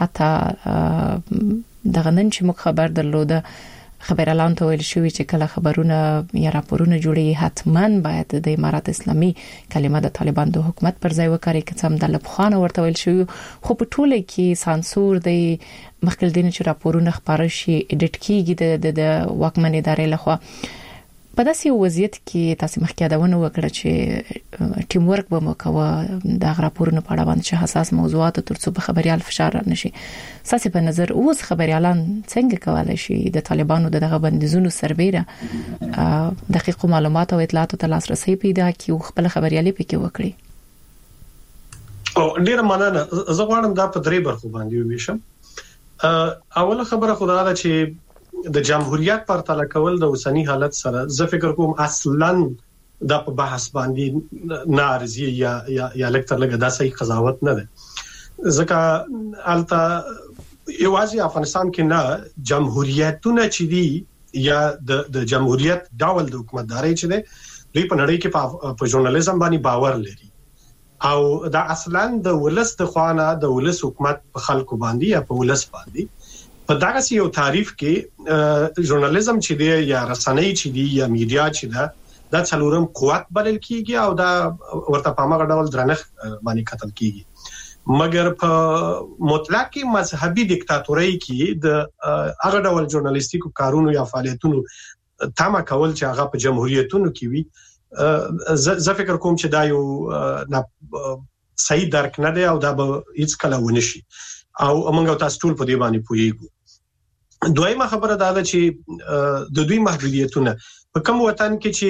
حتی د غنن چې مخ خبر درلوده خبر اعلان ته ویل شوی چې کله خبرونه یا راپورونه جوړي حتماً باید د امارات اسلامي کلمه د طالبان د حکومت پر ځای وکړي چې هم د لبخانه ورته ویل شوی خو په ټوله کې سانسور دی مخکې دین چې راپورونه خبره شي اډیټ کیږي د واکمن ادارې لخوا په داسې وضعیت کې تاسو مخکې یادونه وکړه چې ټیم ورک به مو کوه د راپورونو په اړه باندې چې حساس موضوعات ترڅو په خبريال فشار نشي ساسي په نظر اوس خبريالان څنګه کولای شي د طالبانو دغه بندیزونو سربېره دقیق معلومات او اطلاعات ته لاسرسي پیدا کړي او خپل خبريالي پکې وکړي او ډیر مننه زه غواړم دا په درې برخو باندې وویشم اوله خبره خدای دا چې د جمهوریت پرتله کول د اوسنی حالت سره زه فکر کوم اصلاً د په بحث باندې نارضی یا یا یا لکتر لګه دا صحیح قضاوت نه ده ځکه الته یوازې افغانستان کې نه جمهوریتونه چې دي یا د د جمهوریت ډول د حکومتداري چې ده دوی په نړۍ کې په ژورنالیزم باندې باور لري او دا اصلاً د ولس د خوانه د ولس حکومت په خلکو باندې یا په ولس باندې په دغه یو تعریف کې ژورنالیزم چې دی یا رسنۍ چې دی یا میډیا چې ده دا څلورم قوت بلل کیږي او دا ورته په هغه ډول درنښ باندې کتل کیږي مګر په مطلق مذهبي دیکتاتوري کې د هغه ډول ژورنالیستیکو کارونو یا فعالیتونو تمه کول چې هغه په جمهوریتونو کې وي زه فکر کوم چې دا یو صحیح درک نه دی او دا به هیڅ کله ونشي او موږ تاسو ټول په دې باندې پوهیږو دویمه خبره دا ده چې د دوی محدودیتونه په کوم وطن کې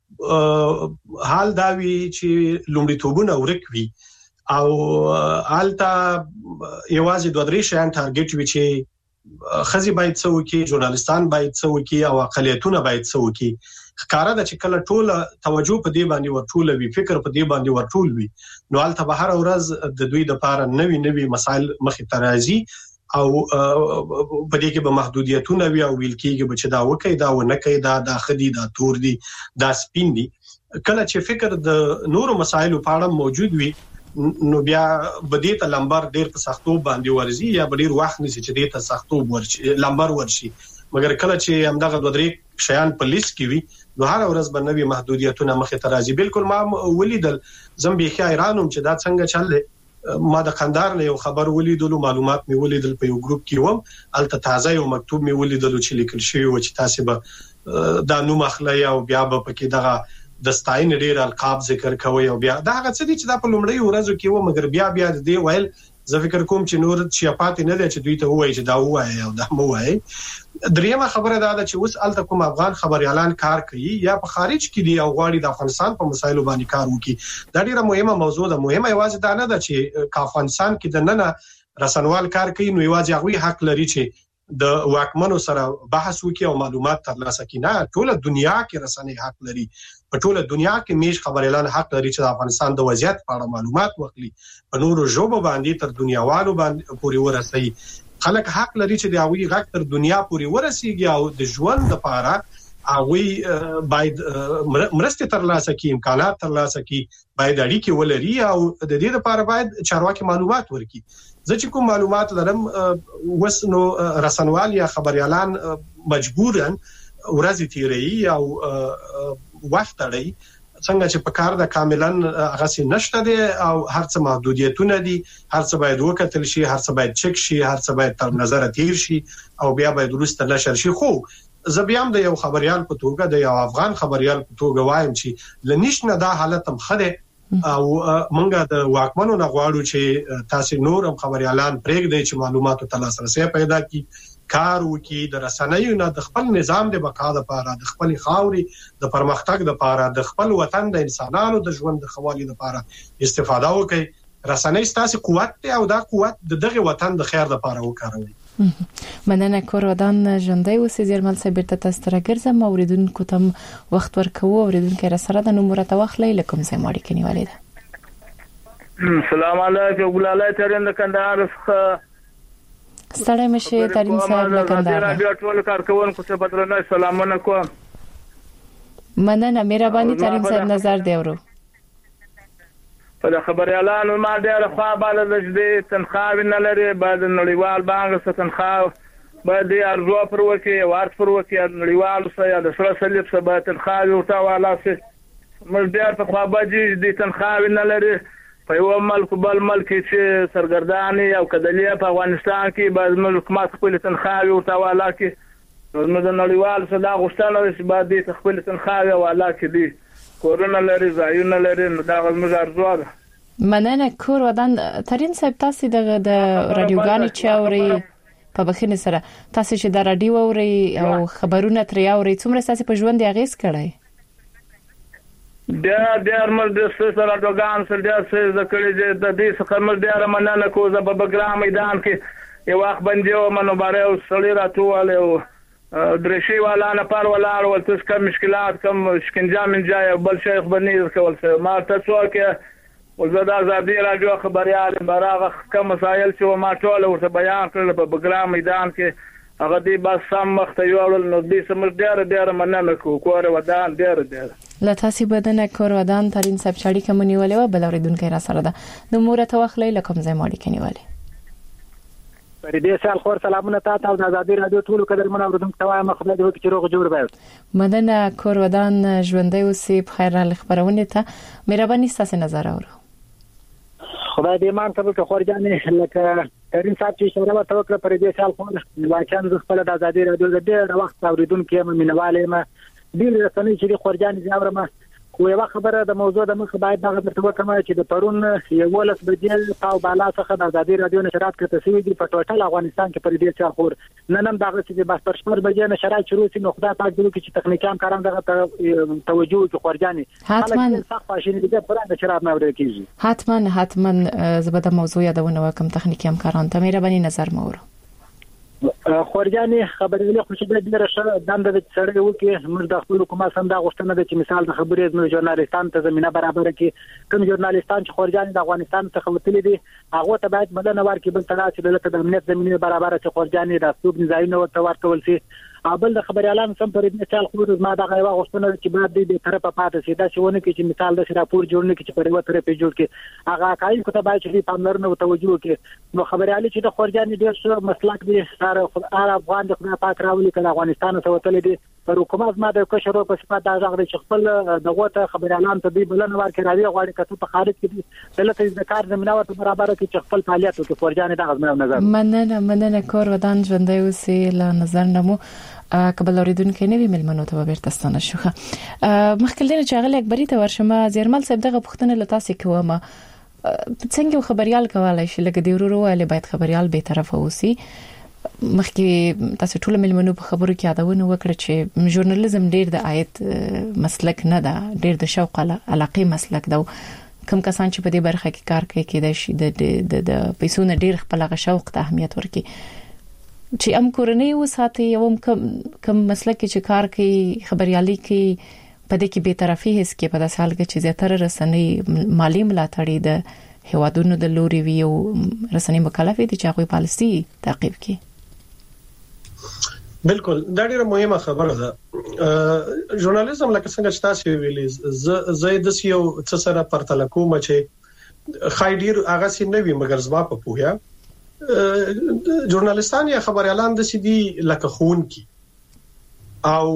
چې حال دا وی چې لومړیتوبونه ورک وي او حالته یوازې دوه درې شیان ټارګټ وي چې خزي باید څو کې ژورنالستان باید څو کې او اقلیتونه باید څو کې ښکارا د چې کله ټول توجه په دې باندې ورټول وي فکر په دې باندې ورټول وي نو البته به هر ورځ د دوی د لپاره نوي نوي مسایل مخې ته راځي او په دې کې به محدودیتونه وي او ویل کېږي چې دا وکي دا ونه کوي دا د خدي دا تور دي دا سپین دي کله چې فکر د نورو مسایلو په اړه موجود وي نو بیا بدې ته لمبر ډیر په سختو باندې ورزي یا ډیر وخت نشي چې دې ته سختو ورشي لمبر ورشي مګر کله چې همدغه دوه درې شیان په لیست کې وي نو هر ورځ به نوي محدودیتونه مخې ته راځي بالکل ما ولیدل زم به خیرانم چې دا څنګه چل ما د قندار نه یو خبر ولیدل معلومات مې ولیدل په یو ګروپ کې وم الته تازه یو مکتوب مې ولیدل چې لیکل شوی و چې تاسو به دا نو مخلي او بیا به پکې دغه د ستاین ډیر القاب ذکر کوي او بیا دا هغه څه دي چې دا په لومړی ورځو کې و مګر بیا بیا د دې ویل زه فکر کوم چې نور چیاپات نه دي چې دوی ته وایي چې دا وایي او دا مو وایي دریمه خبره دا ده چې اوس الته کوم افغان خبريالان کار کوي یا په خارج کې دي او غواړي د افغانستان په مسایلو باندې کار وکړي دا ډیره مهمه موضوع ده مهمه یوازې دا نه ده چې افغانستان کې د نننه رسنوال کار کوي نو یوازې هغه حق لري چې د واکمنو سره بحث وکړي او معلومات ترلاسه کړي نه ټول دنیا کې رسنۍ حق لري په ټول دنیا کې میش خبريالان حق لري چې د افغانستان د وضعیت په اړه معلومات ورکړي په نورو ژبو باندې تر دنیاوالو باندې پوري ورسي خلک حق لري چې د هغوی غږ تر دنیا پوري ورسیږي او د ژوند لپاره هغوی باید مرسته ترلاسه کړي امکانات ترلاسه کړي باید اړیکې ولري او د دې لپاره باید چارواکي معلومات ورکړي زه چې کوم معلومات لرم وسنو رسنوال یا خبريالان مجبورن ورځ تیری او وخت لري څنګه چې په کار د کاملن هغه سي نشته دي او هر څه محدودیتونه دي هر څه باید وکتل شي هر څه باید چک شي هر څه باید تر نظر تیر شي او بیا باید ورسته نشر شي خو زبيام د یو خبريال په توګه د یو افغان خبريال په توګه وایم چې لنیشنه دا حالت هم خده او مونږه د واکمنو نه غواړو چې تاسو نور هم خبريالان پرېږدئ چې معلوماتو ته لاسرسي پیدا کړي کار وکي د رسنیو نه د خپل نظام د بقا لپاره د خپل خاوري د پرمختګ لپاره د خپل وطن د انسانانو د ژوند د خوالي لپاره استفاده وکړي رسنۍ ستاسو قوت ته او دا قوت د دغه وطن د خیر لپاره وکاروي مننه کورودان ژوندۍ اوسې زیرمل صاحب ته تاسو ته راګرځم اوریدونکو تم وخت ورکوو اوریدونکو را سره د نمبر ته واخلئ لکه څنګه ماړی کني والده السلام علیکم ګلالای ترين د کندهار څخه ستړی مشه ترين صاحب له کندهار راډیو ټول کارکونکو ته بدرنه سلامونه کوم مننه مهرباني ترين صاحب نظر دی ورو په خبريالانو ما ډېر خوا بالا لږ تنخواه نه لري بعد نړیوال بانک څخه تنخواه باید ارزو پر وکي ورت پر وکي نړیوال سره د سره سلیب سره تنخواه ورته والا سي مل ډېر په خوا باندې دي تنخواه نه لري په یو ملک بل ملک چې سرګرداني او کډلې په افغانستان کې بعد ملک ما خپل تنخواه ورته والا کې نو د نړیوال سره غوښتنه چې باید خپل تنخواه والا کې دي کورونا لري ځایونه لري نو دا غوښمه ارزو ده مننه کور ودان ترين صاحب تاسو د رادیوګانی چاوري په بخینه سره تاسو چې د رادیو اوري او خبرونه ترې اوري څومره تاسو په ژوند یې غیس کړای بیا بیا مر د سره رادیوګان سره د څه د کړي د دې څخه مر بیا مننه کوزه په بګرام میدان کې یو وخت باندې او منو باره او سړی راټول او درشي والا نه پر ولاړ ولته کوم مشکلات کوم شکنجه من جای بل شیخ بنیر کول څه ما تاسو کې وزدا آزادي راډیو خبريال براغه کوم مسایل چې ما ټول ورته بیان کړل په بګرام میدان کې هغه دی بس سم مخ ته یو نو دې سم ډیر ډیر مننه کو کور ودان ډیر ډیر لتاسي بدنه کور ودان ترين سب چاړي کوم نیولې و بل اوریدونکو را سره ده د مور ته وخلې لکم ځای ماړي کې نیولې پر دې سال خور سلامونه تاسو د آزادي رادیو ټول قدر من اوردونکو ته وایم خپل د وکړو روغ جوړ به مدنه کور ودان ژوندۍ اوسې په خیر ال خبرونه ته مهرباني ستاسو نظر اورو خدای دې مان ته په خورجانې لکه ترين صاحب چې اشاره وکړه پر دې سال خور واچان د خپل د آزادي رادیو د ډېر وخت اوریدونکو یم مینواله ما ډېر رسنۍ چې خورجانې زاورم خو یو خبره د موضوع د مخ باید دغه ترته وکړم چې د پرون یو ولس بجې تاو بالا څخه د آزادي رادیو نشرات کړه تسوي دي په ټوټل افغانستان کې پر دې چا خور نن هم دغه چې بس پر شپږ بجې نشرات شروع شي نو خدای پاک دې چې تخنیکان کاران دغه توجه کوي خورجانې حتما صح پاشینه دې پر نشرات نه ورته کیږي حتما حتما زبده موضوع یادونه وکم تخنیکی هم کاران ته مهرباني نظر مورو خورجانې خبرې له خوشبه ډیره شه دند د سړی وکي موږ د خپل حکومت سم دا غوښتنه ده چې مثال د خبرې زموږ ژورنالیستان ته زمينه برابر کړي کوم ژورنالیستان چې خورجانې د افغانستان څخه وتلي دي هغه ته باید مدنه ورکړي بل تر چې دلته د امنیت زمينه برابر چې خورجانې د اسوب نزاینه ورته ورکول شي ابل د خبريالانو سم پر دې چال خو ما دا غوا غوښتنه چې بعد دې طرفه پاتې شي دا چې ونه کې چې مثال د راپور جوړنه کې چې پر یو طرفه جوړ کې هغه کای کو ته باید چې پاملرنه او توجه کې نو خبريالي چې د خورجانې ډېر څه مسلک دي سره افغان د خدای پاک راولي کله افغانستان ته وتل دي پر حکومت ما د کشرو په صفات دا ځغړي چې خپل دغه ته خبريالان ته دی بلنه ورکړي راوي غواړي کته په خارج کې دي دلته د کار زمينه ورته برابر کې چې خپل فعالیت وکړي خورجانې د غزمه نظر مننه مننه کور ودان ژوندۍ اوسې له نظر نمو قبل اوریدونکو نوی ملمنو ته بیرته ستنه شوخه مخکله چې هغه اکبري ته ورشمه زیرمل صاحب دغه پښتنه لتاسې کومه څنګه خبريال کولای شي لکه دی ورو ولې باید خبريال به طرف اوسي مخکې تاسو ټول ملمنو په خبرو کې یادونه وکړه چې ژورنالیزم ډیر د آیت مسلک نه ده ډیر د شوق علاقه مسلک ده کوم کسان چې په دې برخه کې کار کوي کې د شي د د پیسو نه ډیر خپل شوق ته اهمیت ورکړي چې ام کورنۍ وساتي یو کم کم مسلک چې کار کوي خبريالي کوي په دې کې به طرفي هیڅ کې په داسې حال کې چې زیاتره رسنۍ مالی ملاتړي د هوادونو د لوري وی او رسنۍ مکلف دي چې هغه پالیسي تعقیب کړي بالکل دا ډیره مهمه خبره ده ژورنالیزم لکه څنګه چې تاسو ویلي زه د یو څه سره پرتل کوم چې خایډیر هغه سي نه وي مګر زما په پوهه ژورنالیستان یا خبريالان د سيدي لکه خون کی او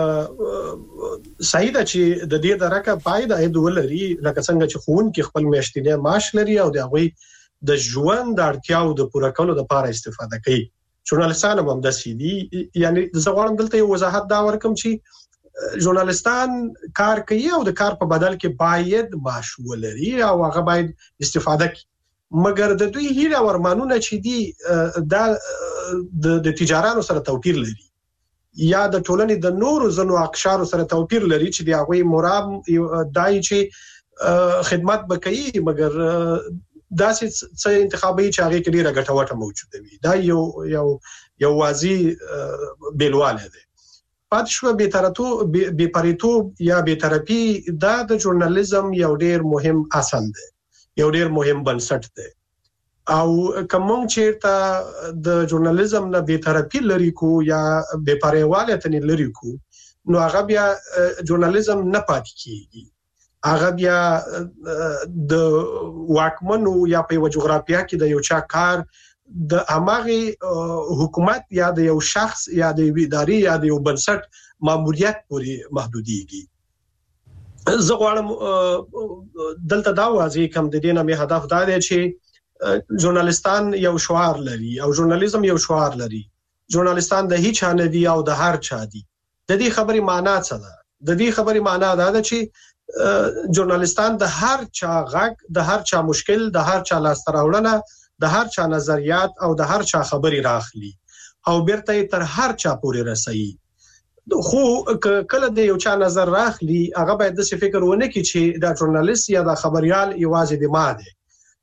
سعیده چې د دې درکه باید اې دولري لکه څنګه چې خون کی خپل میاشتنه معاش لري او د هغه د ژوند د اړتیاو د پوره کولو لپاره استفاده کوي ژورنالیستان هم د سيدي یعنی د زغړم دلته یو وضاحت دا ورکم چې ژورنالیستان کار کوي او د کار په بدل کې باید معاش ولري او هغه باید استفاده کوي مګر د دوی هیله ورمانونه چې دي د د تجارانو سره توپیر لري یا د ټولنې د نورو زنو اقشار سره توپیر لري چې دی هغه مرام دای چې خدمت وکړي مګر داسې څه انتخابي چې هغه کې ډیره ګټه موجوده وي دا یو یو یو واضح بیلواله ده پات شو به ترتو به پریتو یا به ترپی دا د ژورنالیزم یو ډیر مهم اصل ده یو ډیر مهم بنسټ دی او کوم چیرته د ژورنالیزم نه به ترپی لري کو یا به پرېواله تنه لري کو نو هغه بیا ژورنالیزم نه پاتې کیږي هغه بیا د واکمنو یا په جغرافیا کې د یو چا کار د اماغي حکومت یا د یو شخص یا د ادارې یا د یو بنسټ ماموریت پورې محدوديږي زه غواړم دلته دا واضح کوم د دې نه مې هدف دا دی چې ژورنالیستان یو شعار لري او ژورنالیزم یو شعار لري ژورنالیستان د هیڅ نه دی او د هر چا دی د دې خبرې معنی څه ده د دې خبرې معنی دا ده چې ژورنالیستان د هر چا غږ د هر چا مشکل د هر چا لاستراوړنه د هر چا نظریات او د هر چا خبرې راخلي او بیرته تر هر چا پورې رسوي خو کله د یو چا نظر راخلي هغه باید د فکر ونه کړي چې دا ژورنالیست یا د خبريال ایوازې د ماده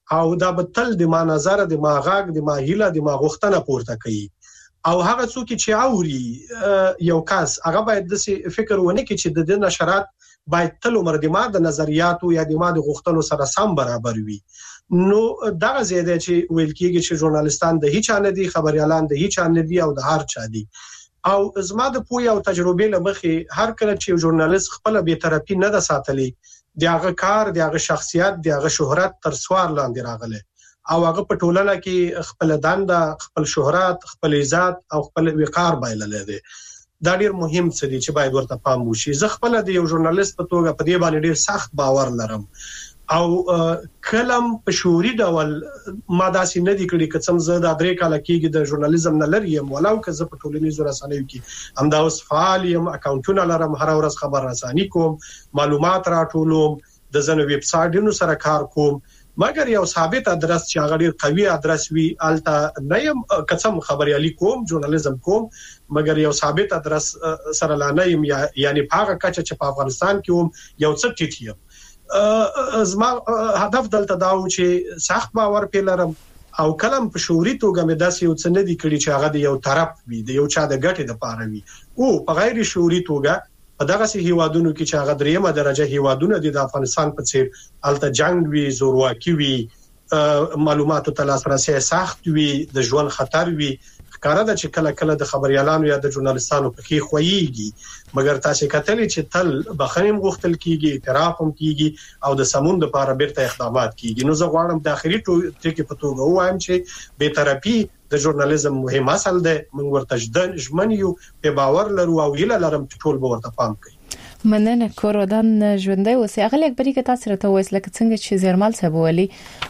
او دا بتل د ما نظر د ما غاګ د ما هیله د ما غوښتنه پورته کوي او هغه څوک چې اوري یو کس هغه باید د فکر ونه کړي چې د دې نشرات باید تل عمر د ما د نظریاتو یا د ما د غوښتنو سره سم برابر وي نو دغه زیاده چې ویل کېږي چې ژورنالیستان د هیڅ نه دي خبريالان د هیڅ نه دي او د هر چا دي او زما د پوهې او تجربې لمخې هر کله چې ژورنالیست خپل به طرفي نه د ساتلې دغه کار دغه شخصیت دغه شهرت تر سوار لاندې راغله او هغه په ټولنه کې خپل دنده خپل شهرت خپل عزت او خپل وقار بایللې دي دا ډیر مهم څه دي چې باید ورته پام وشي زه خپل د یو ژورنالیست په توګه په دې باندې ډیر سخت باور لرم او کلم په شعوري ډول ما داسې نه دي کړی چې څم زه د درې کال کېږي د ژورنالیزم نه لرم ولو که زه په ټولنیزو رسنیو کې همدا اوس فعال یم اکاونټونه لرم هر ورځ خبر رساني کوم معلومات راټولوم د زنو ویب سایټونو سره کار کوم مګر یو ثابت ادرس چې هغه ډیر قوي ادرس وي الته نه يم قسم خبريالي کوم ژورنالیزم کوم مګر یو ثابت ادرس سره لا نه يم یعنی په هغه کچه چې په افغانستان کې هم یو څه ټیټ زما هدف دلته دا و چې سخت باور پیلرم او کلم په شعوري توګه مې داسې یو څه نه دي کړی چې هغه د یو طرف وي د یو چا د ګټې د پاره وي او په غیر شعوري توګه په دغه سي هیوادونو کې چې هغه دریمه درجه هیوادونه دي د افغانستان په څیر الته جنگ وی زورواکي وی معلوماتو ته لاسرسي سخت وی د ژوند خطر وی ښکارا د چې کله کله د خبريالانو یا د ژورنالستانو په کې خوېږي مګر تاسو کتلی چې تل بخنیم غوښتل کیږي اعتراف هم کیږي او د سمون لپاره بیرته اقدامات کیږي نو زه غواړم د اخري ټکي په توګه وایم چې به طرفي د ژورنالیزم مهم اصل ده موږ ورته ژمن یو په باور لرو او هیله لرم چې ټول به ورته پام کوي مننه کورودان ژوندۍ اوسې هغه یک بری کې تاسو راته وایي لکه څنګه چې زیرمال صاحب ویلي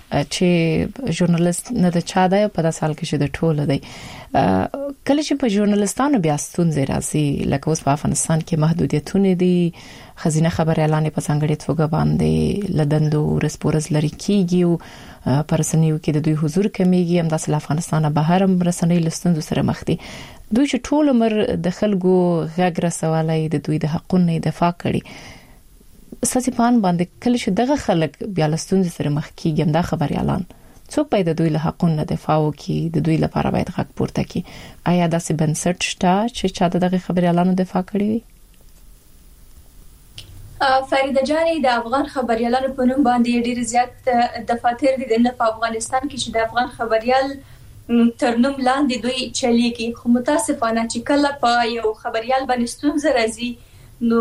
چې ژورنالیست نه د چا دی په داسې حال کې چې د ټوله دی کله چې په ژورنالیستانو بیا ستونزې راځي لکه اوس په افغانستان کې محدودیتونه دي خزینه خبر اعلان په څنګه توګه باندې لدندو رسپورز لري کیږي او پرسنیو کې د دوی حضور کمیږي هم د افغانستان بهر هم رسنۍ لستونزو سره مخ دي دوی چې ټول عمر د خلکو غږ رسولای د دوی د حقونو دفاع کړي ساتيپان باندې کله چې دغه خلک بیا لستونزو سره مخ کیږي هم د خبر اعلان څوک به د دوی له حقونو دفاع وکړي د دوی لپاره باید غږ پورته کړي آیا داسې بنسټ شته چې چا دغه خبر اعلان دفاع کړی وي فریده جاني د افغان خبريالانو په نوم باندې ډیر زیات دفاتر دي د افغانستان کې چې د افغان خبريال تر نوم لاندې دوی چلیږي خو متاسفانه چې کله په یو خبريال باندې ستونزه راځي نو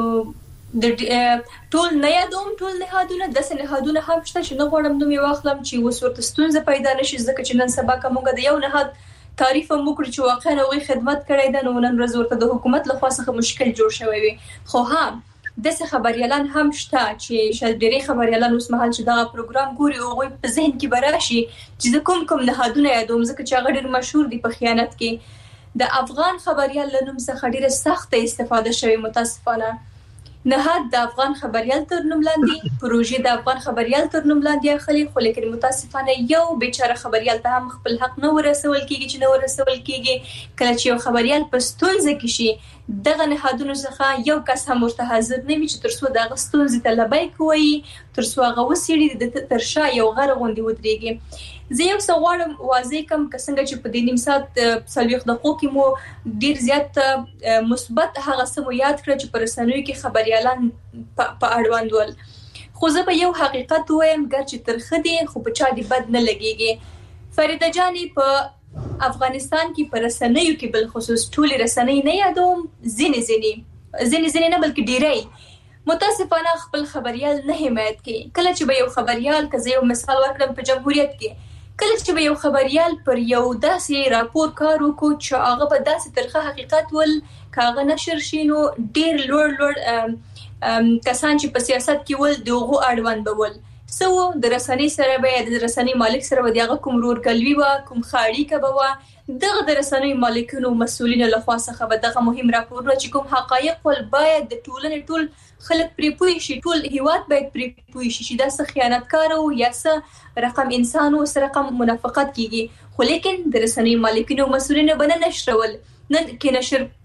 د ټول نه یادوم ټول نهادونه د سنهادونه هم شته چې نه غواړم نوم یې واخلم چې وسورته ستونزه پیدا نشي ځکه چې نن سبا کومه د یو نهاد تعریف مو کړی چې واقعا هغه خدمت کړی د نن ورځ ورته د حکومت لخوا څخه مشکل جوړ شوی وي خو هم د څه خبريالان هم شته چې شل ډېری خبريالان اوس مهال چې دا پروګرام ګوري او غوي په ذهن کې براشي چې کوم کوم نهادونه یادوم ځکه چې هغه ډېر مشهور دي په خیانت کې د افغان خبريال لنوم څخه ډېر سخت استفاده شوی متاسفانه نهاد د افغان خبريال تر نوم لاندې پروژې د افغان خبريال تر نوم لاندې اخلي خو لیکن متاسفانه یو بیچاره خبريال ته هم خپل حق نه ورسول کیږي چې نه ورسول کیږي کله چې یو خبريال په ستونزه کې شي دغه نهادونو څخه یو کس هم ورته حاضر نه وي چې ترڅو دغه ستونزې ته لبای کوي ترڅو هغه وسیړي د ترشا یو غره غونډي ودرېږي زه یو څه غواړم واضح کوم څنګه چې په دې نیم ساعت څلويخ دقیقو کې مو ډیر زیات مثبت هغه سمو یاد کړ چې پر رسنیو کې خبريالان په اړوند ول خو زه به یو حقیقت وایم ګرچې ترخه دي خو په چا دی بد نه لګيږي فریده جاني په افغانستان کې پر رسنیو کې بل خصوص ټول رسنۍ نه یادوم ځینې ځینې ځینې ځینې نه بلکې ډیری متاسفانه خپل خبريال نه حمایت کوي کله چې به یو خبريال کزه یو مثال ورکړم په جمهوریت کې کله چې به یو خبريال پر یو داسې راپور کار وکړو چې هغه په داسې ترخه حقیقت ول کاغه نشر شینو ډیر لوړ لوړ کسان چې په سیاست کې ول دغه اړوند بول سو د رسنۍ سره به د رسنۍ مالک سره به دغه کوم رور کلوي وا کوم خاړی کبوا دغه د رسنۍ مالکونو مسولینو لخوا څخه به دغه مهم راپورونه چې کوم حقایق ول باید د ټولنې ټول خلک پرې پوي شي ټول هیواد باید پرې پوي شي چې دا څه خیانتکار او یا څه رقم انسان او سره رقم منافقت کیږي خو لیکن د رسنۍ مالکینو مسولینو بنه نشرول نن کې نشر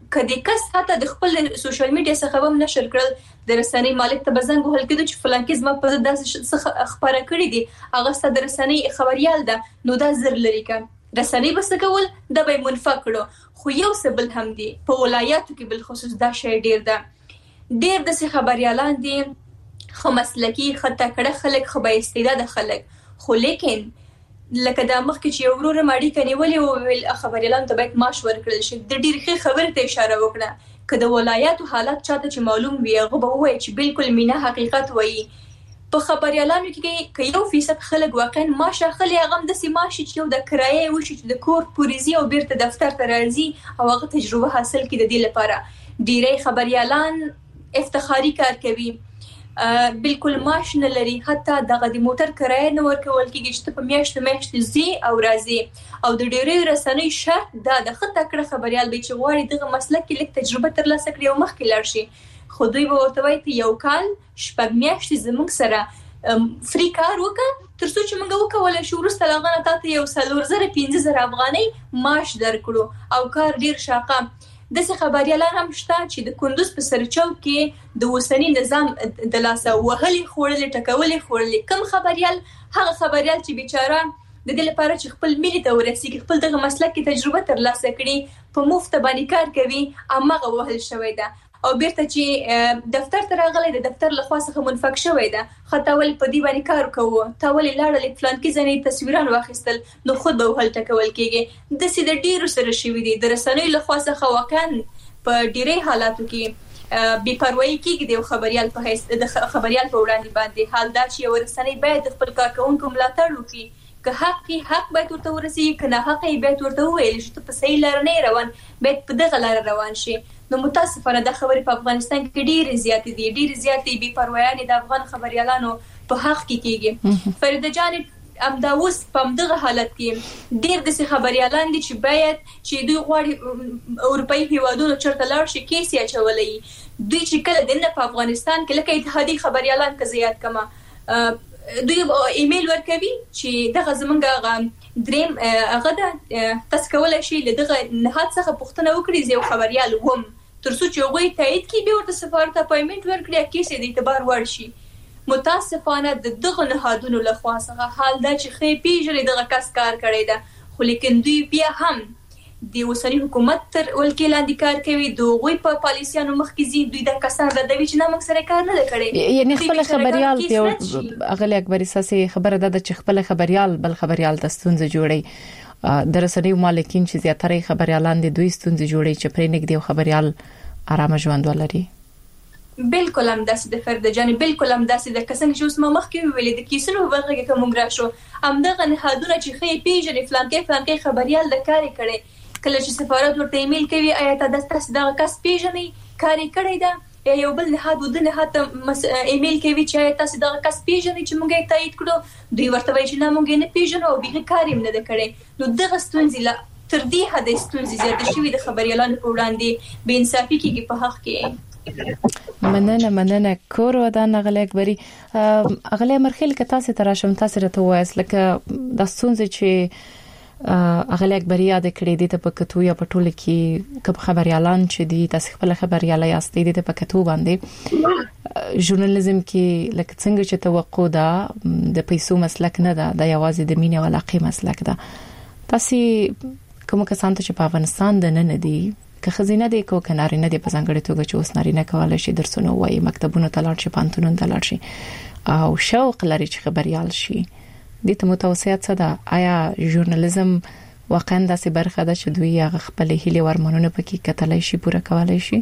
کدي کس حتی د خپل سوشل میډیا څخه هم نشر کړل د رسنۍ مالک ته بزنګ وهل کېدو چې فلان کې زما په داسې خبره کړې دي هغه ست د رسنۍ خبريال ده نو دا زر لري کا رسنۍ بس کول د به منفق کړو خو یو څه بل هم دي په ولایاتو کې بل خصوص دا شی ډیر ده ډیر د څه خبريالان دي خو مسلکی خطه کړه خلک خو به استعداد خلک خو لیکن لکه دا مخکې چې ورور ماړی کني ولې او ویل خبريالان ته باید معاش ورکړل شي د ډیر ښه خبره ته اشاره وکړه کله ولایاتو حالات چاته چې معلوم وي هغه به وایي چې بالکل مینا حقیقت وایي په خبريالانو کې کې یو فیصد خلک واقعا معاش اخلي هغه د سیماشي چې د کرایه وشي چې د کور پوریزي او بیرته دفتر ته راځي او هغه تجربه حاصل کړي د دې لپاره ډیری خبريالان افتخاري کار کوي بالکل معاش نه لري حتی دغه د موټر کرایه نه ورکول کېږي چې په میاشت میاشت زی او راځي او د ډېری رسنۍ شرط دا د خطه کړه خبريال به چې غواړي دغه مسلک کې لیک تجربه ترلاسه کړي او مخکې لاړ شي خو دوی به ورته وایي ته یو کال شپږ میاشتې زموږ سره فری کار وکړه تر څو چې موږ وکولای شو وروسته لا غنه تاسو یو څلور زره پنځه زره افغانۍ معاش درکړو او کار ډیر شاقه د څه خبريالان هم شته چې د کندوز په سرچو کې د وسنی نظام د لاسه وهلي خورلې ټکولې خورلې کم خبريال هغه خبريال چې بیچاره د دې لپاره چې خپل ملي ته ورسیږي خپل دغه مسلک کې تجربه ترلاسه کړي په مفت باندې کار کوي امغه وهل شوی ده او بیرته چې دفتر ته راغلی د دفتر له خوا څخه منفک شوی ده خطا ولې په دې باندې کار کوو تا ولې لاړل فلان کې ځنې تصویران واخیستل نو خود به وهل ټکول کېږي د سید ډیرو سره شوی دي د رسنۍ له خوا څخه واقعا په ډیری حالاتو کې بي پروايي کېږي د خبريال په حیث د خبريال په وړاندې باندې حال دا چې یو رسنۍ باید خپل کارکونکو ملاتړ وکړي که حق حق باید ورته ورسیږي کنه حق باید ورته وویل شي ته په صحیح لار نه روان باید په دغه لار روان شي نو متاسفانه د خبرې په افغانستان کې ډېر زیات دي ډېر زیات بي پروايي د افغان خبريالانو په حق کې کېږي فرید جان امداوس په دغه حالت کې ډېر د خبريالان دي چې باید چې دوی غواړي اروپאי هیوادونو چرته لاړ شي کیسې اچولې دوی چې کله د په افغانستان کې لکه اتحادیه خبريالان که زیات کما دوی ایمیل ورکوي چې دغه زمونږ دریم هغه د تاسو کولای شئ دغه نهاد څخه پوښتنه وکړئ زه خبريال وم ترڅو چې هغه تایید کړي به ورته سفارت اپاینټمنت ورکړي کیسې د اعتبار وړ شي متاسفانه د دغه نهادونو له خوا څخه حال دا چې خې پیژنې دغه کس کار کړی ده خو لیکن دوی بیا هم د وسنی حکومت تر ولکې لاندې کار کوي دوی په پالیسیانو مخکې زی دوی د کسان ردوي چې نه موږ سره کار نه کړي یعنی خپل خبريال په اغلی اکبر اساسي خبره ده چې خپل خبريال بل خبريال د ستونزې جوړي د رسنۍ مالکین چې زیاتره خبريالان دي دوی ستونزې جوړي چې پرې نګ دی خبريال آرام ژوند ولري بالکل هم داسې د فرد جان بالکل هم داسې د کسان چې اوس ما مخکې ویلې د کیسونو په برخه کې کوم راشو همدغه نهادونه چې خې پیژنې فلان کې فلان کې خبريال د کاری کړي کله چې سفارت ورته ایمیل کوي آیا تاسو دغه کس پیژنې کاری کړی دا یو بل نهاد ود نهاد ایمیل کوي چې تاسو دغه کس پیژنې چې موږ تایید کړو دوی ورته وایي چې نه موږ نه پیژنو او به کاریم نه کړي نو دغه ستونزې لا تر دې حد ستونزې زیات شوي د خبريالانو په وړاندې بې انصافي کېږي په حق کې مننه مننه کور ودان غلې اکبري غلې مرخیل ک تاسو تراشم تاسو راته وایس لکه د ستونزې چې اغلی اکبر یاد کړی دي ته په کتو یا په ټوله کې کوم خبريالان چې دي تاسو خپل خبريالي یاستئ دي په کتو باندې ژورنالیزم کې لکه څنګه چې توقع ده د پیسو مسلک نه ده د یوازې د مینې او علاقې مسلک ده تاسو کوم کسان ته چې په افغانستان د نه ندي که خزینه دي کو کناري نه دي په ځانګړي توګه چې اوس ناري نه کولای شي درسونه وایي مکتبونو ته لاړ شي پانتونو ته لاړ شي او شوق لري چې خبريال شي د ته متوسعات څه ده آیا ژورنالیزم واقعا داسې برخه ده چې دوی هغه خپل هیله ورمنونه پکې کتلای شي پوره کولای شي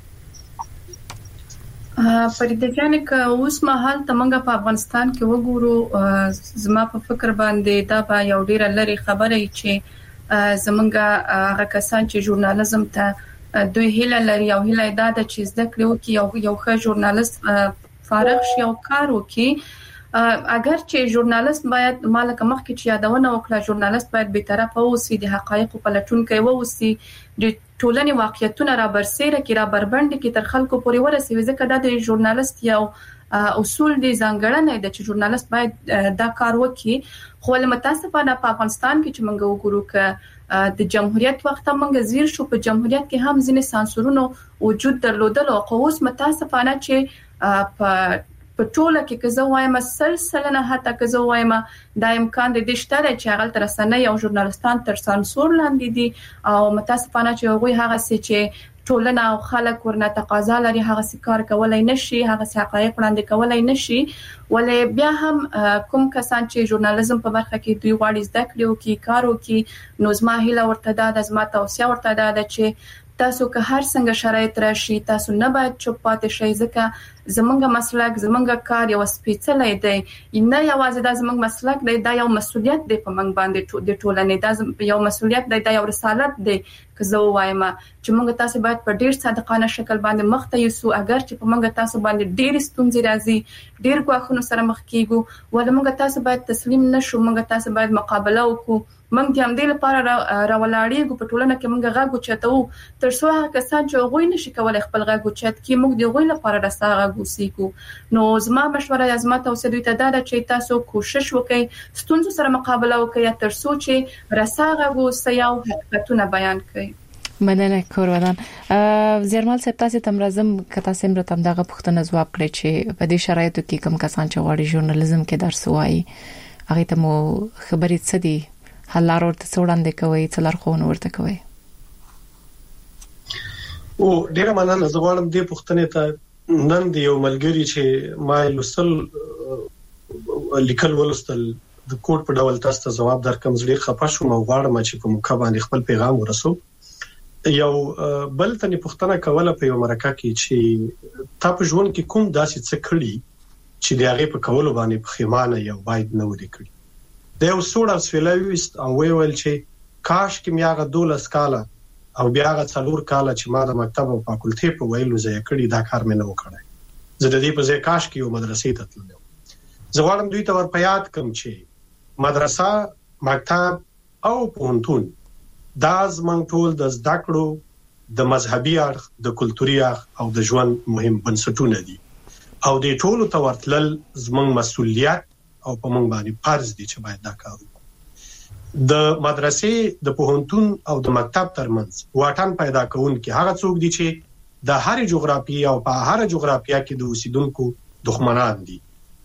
فرید جان که اوس مهال تمنګ په افغانستان کې وګورو زما په فکر باندې دا به یو ډیر لري خبره چې زمونږ هغه کسان چې ژورنالیزم ته دوی هیله لري او هیله دا ده چې زده کړو کې یو یو ښه ژورنالیست فارغ شي او کار وکړي اگر چې ژورنالیست باید مالک مخ کې چې یادونه وکړه ژورنالیست باید به طرفه اوسي د حقایق په لټون کې ووسی د ټولنې واقعیتونه را برسېره کې را بربند کې تر خلکو پورې ورسوي ځکه دا د ژورنالیست یو اصول دي ځانګړنه ده چې ژورنالیست باید دا کار وکړي خو له متاسفانه په افغانستان کې چې موږ وګورو ک د جمهوریت وخت موږ زیر شو په جمهوریت کې هم ځینې سانسورونو وجود درلودل او قوس متاسفانه چې په په ټوله کې که زه وایم سلسله نه حتی که زه وایم د امکان د دې شته چې هغه تر رسنۍ او ژورنالستان تر سانسور لاندې دي او متاسفانه چې هغه هغه څه چې ټولنه او خلک ورنه تقاضا لري هغه کار کولای نشي هغه حقایق وړاندې کولای نشي ولې بیا هم کوم کسان چې ژورنالیزم په برخه کې دوی غواړي زده کړي او کې کار وکړي نو زما هیله ورته ده د زما توصیه ورته ده چې تاسو که هر څنګه شرایط راشي تاسو نه باید چوپ پاتې شئ ځکه زمونږ مسلک زمونږ کار یو سپیڅلی دی نه یوازې دا زمونږ مسلک دی دا یو مسولیت دی په موږ باندې د ټولنې دا یو مسولیت دی دا یو رسالت دی که زه وایم چې موږ تاسو باید په ډیر صادقانه شکل باندې مخ ته یوسو اگر چې په موږ تاسو باندې ډیر ستونزې راځي ډیر غواخونو سره مخ کیږو ولې موږ تاسو باید تسلیم نشو موږ تاسو باید مقابله وکړو موږ د همدې لپاره راولاړېږو په ټولنه کې موږ غږ اوچتو تر څو هغه کسان چې هغوی نشي کولای خپل غږ اوچت کړي موږ د هغوی لپاره رسا غږ وسیکو نو زما مشوره یا زما توصیه دوی ته ده چې تاسو کوشش وکړئ ستونزو سره مقابله وکړئ تر څو چې رسا غږ وسي او حقیقتونه بیان کړئ. مننه کورودان. زیرمل صاحب تاسو تم راځم کته سم را تم دغه پوښتنه جواب کړئ چې په دې شرایطو کې کوم کسان چې غواړي ژورنالیزم کې درس وایي هغه ته مو خبرې څه دي حل لار ورته وړاندې کوي څه لارښوونه ورته کوي؟ او ډیره مننه زه غواړم دې پوښتنې ته نن د یو ملګری چې ما لوستل لیکل ولستل د کوډ په ډول تاسو ته جواب درکم زړه خپه شوم او غواړم چې په موقع باندې خپل پیغام ورسوم. یو بل ته پوښتنه کوله په یو مرکه کې چې تاسو ژوند کې کوم داسې څه کړی چې د هغه په کولو باندې پښیمانه یو باید نه ودی کړی. دا یو څوړه سویلويست او ویل چې کاش کې میاغه دولس کاله او بیا غا څلور کاله چې ما د مکتب او فاکولټي په ویلو ځای کړی دا کار مې نه وکړای زه د دې په ځای کاش کې یو مدرسې ته تلم. زه غواړم دوی ته ور پیاد کوم چې مدرسه مکتب او پوهنتون دا زمونږ ټول د زده کړو د مذهبي اړخ د کلتوري اړخ او د ژوند مهم بنسټونه دي او د ټولو ته ورتلل زمونږ مسؤلیت او په موږ باندې فرض دي چې باید دا کار وکړو. د مدرسې د پوهنتون او د مکتب ترمنځ واټن پیدا کوونکي هغه څوک دي چې د هر جغرافیه او په هر جغرافیه کې د اوسیدونکو دښمنان دي.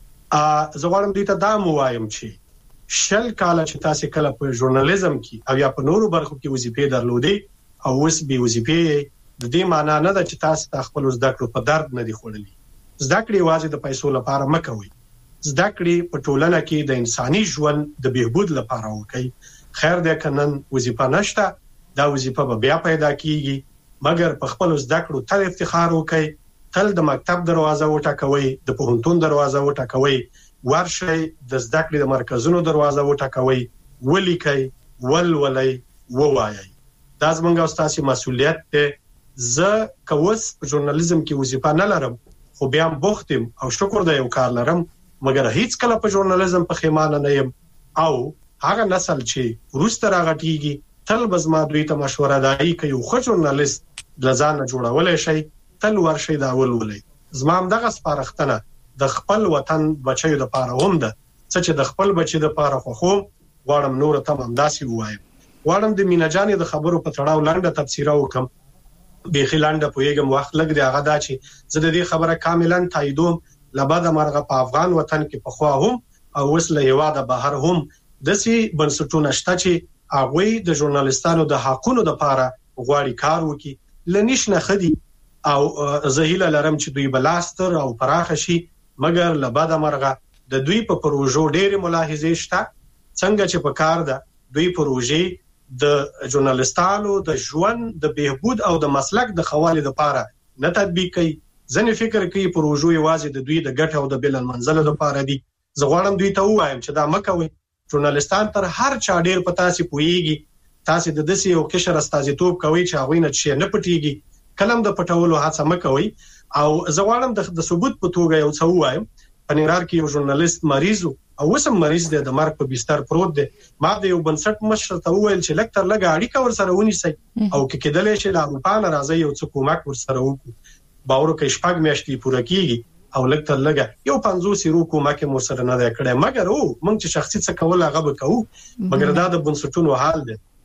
ا زه غواړم دوی ته دا موایم چې شل کاله چې تاسو کله په ژورنالیزم کې او یا په نورو برخو کې وظیفې درلودې او اوس به وظیفې د دې معنی نه ده چې تاسو خپل زده کړو په درد نه دی خوړلې. زده کړې واځي د پیسو لپاره مکوئ. زده کړې په ټولنه کې د انساني ژوند د بهبود لپاره وکړي. خیر دې کنن وظیفه نشته دا وظیفه به بیا پیدا کیږي مګر په خپل زده کړو تل افتخار وکړي تل د مکتب دروازه وټکوي د پوهنتون دروازه وټکوي ورشي د زده کړې د مرکزونو دروازه وټکوي ولیکي ولولي ووایي. دا زموږ استاسي مسؤلیت دی. زه کوس په ژورنالیزم کې وظیفه نه لرم خو بیا بوختم او شکر د یو کار لرم مګر هیڅ کله په ژورنالیزم په خیمانه نه یم او هغه نسل چې روسته راغټیږي تل بزما دوی ته مشوره دای کوي یو ښه ژورنالیست لزان جوړولای شي تل ورشي دا ولولي. زما هم دغه سپارښتنه د خپل وطن بچیو د پاره هم ده چې د خپل بچی د پاره خو غواړم نور ته هم داسي وایم. غواړم د مینا جانې د خبرو په تړاو لاندې تفسیر وکم به خلانده پویګم وخت لګ دی هغه دا چې زه د دې خبره کاملا تاییدوم لبد مرغه په افغان وطن کې په خوا هم او وسله یواده بهر هم دسي بنسټونه شته چې هغه د ژورنالیستانو د حقونو د لپاره غواړي کار وکړي لنیش نه خدي او زهیله لرم چې دوی بلاستر او پراخ شي مګر لبد مرغه د دوی په پروژو ډېر ملاحظه شته څنګه چې په کار ده دوی پروژې د ژورنالیستانو د ژوند د بهبود او د مسلک د خوالي لپاره نه تطبیق کوي. ځنې فکر کوي پروژو یوازې د دوی د ګټه او د بلن منزله لپاره دي. زه غواړم دوی ته وایم چې دا مکوي. ژورنالیستان تر هر چا ډیر پتا سي پويږي تاسو د دسي او کشر استازیتوب کوي چې هغه نه شي نه پټيږي کلم د پټولو هڅه مکوي. او زه غواړم د ثبوت په توګه یو څه وایم. په نړۍ کې یو ژورنالیست مریض او وسم مریض دی د مرګ په بستر پروت دی. ما د یو بنسټ مشر ته وویل چې لکتر لګا اړیکه ور سره ونیسي او کې کېدلې شي لا په ناراضي یو څه کومک ور سره وکړي. باور کې شپږ میاشتې پوره کیږي او لکتر لګا یو پنځوس یورو کومک مو سره نه کړی مګر او موږ چې شخصي څه کول هغه وکړو مګر دا د بنسټونو حال دی.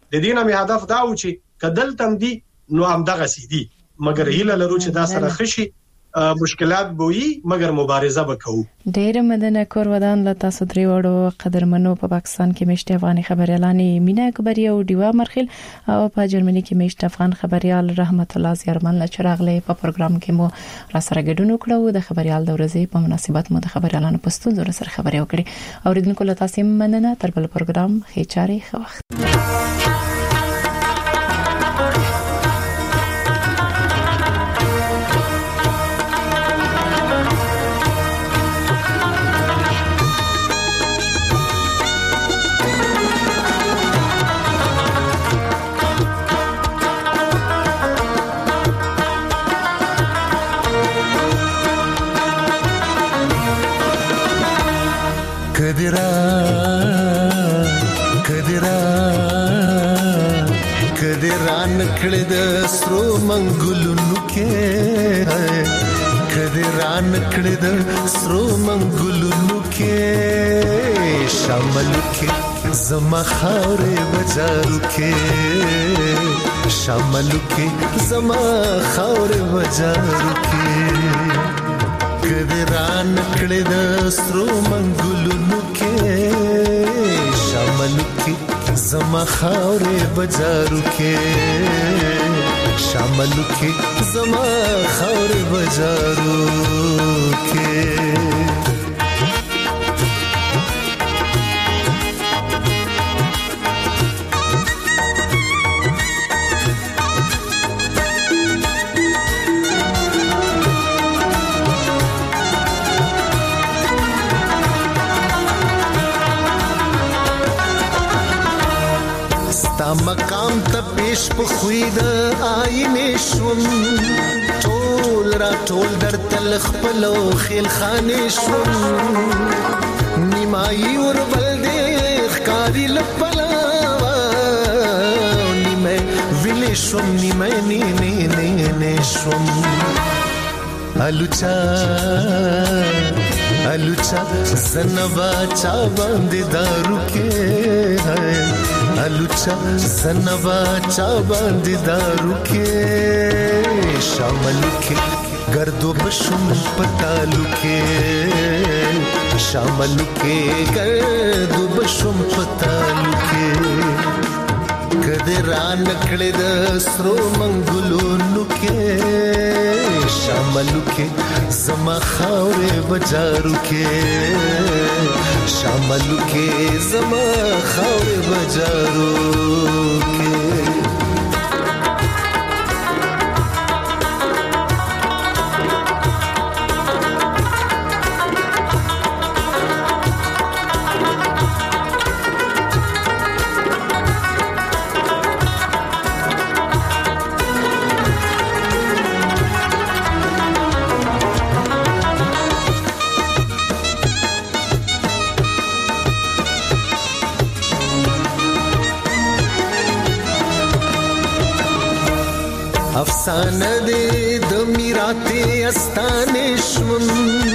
د دې نه مې هدف دا و چې کدل تم دي نو هم دغه سيدي مګر هیله لرو چې دا سره خشي مشکلات بوي مګر مبارزه وکړو. ډېر مدنه کور ودان له تاسو درې وړو قدرمنو په پاکستان کې مشته افغاني خبريالانې مینا اکبری او دیوا مرخیل او په جرمني کې مشته افغان خبريال رحمت الله زیارمن له چراغلې په پروګرام کې مو را سره ګډون وکړو. د خبريال د ورځې په مناسبت مو د خبريالانو په ستونزو سره خبرې وکړې. اوریدونکو له تاسو مننه. تر بل پروګرام خې چاري خو وخت کدرا کدرا کدرا نکړه د سرو منګلونو کې کدرا نکړه د سرو منګلونو کې شامل کې زما خاورې بازارو کې شامل کې زما خاورې بازارو کې کدرا نکړه د سرو منګلونو کې شامل کې زما خاورې بازارو کې شامل کې زما خاورې بازارو کې مقام ته پیش په خوید آینه شوم ټول را ټول در تل خپلو خیل خانه شوم نیمای ور بل دې ښکاری لپلا نیمه ویلې شوم نیمه نه نه نه نه شوم الوچا الوچا زنبا چا باندې دارو کې ہے الوچا زنبا چا باندې دارو کې شامل کې گردو بشم پتالو کې شامل کې گردو بشم پتالو کې کدرا نکړه د سرو منګلونو کې شامل کې زما خاورې بازارو کې شامل کې زما خاورې بازارو کې افسانه دې د میراته استانه شوم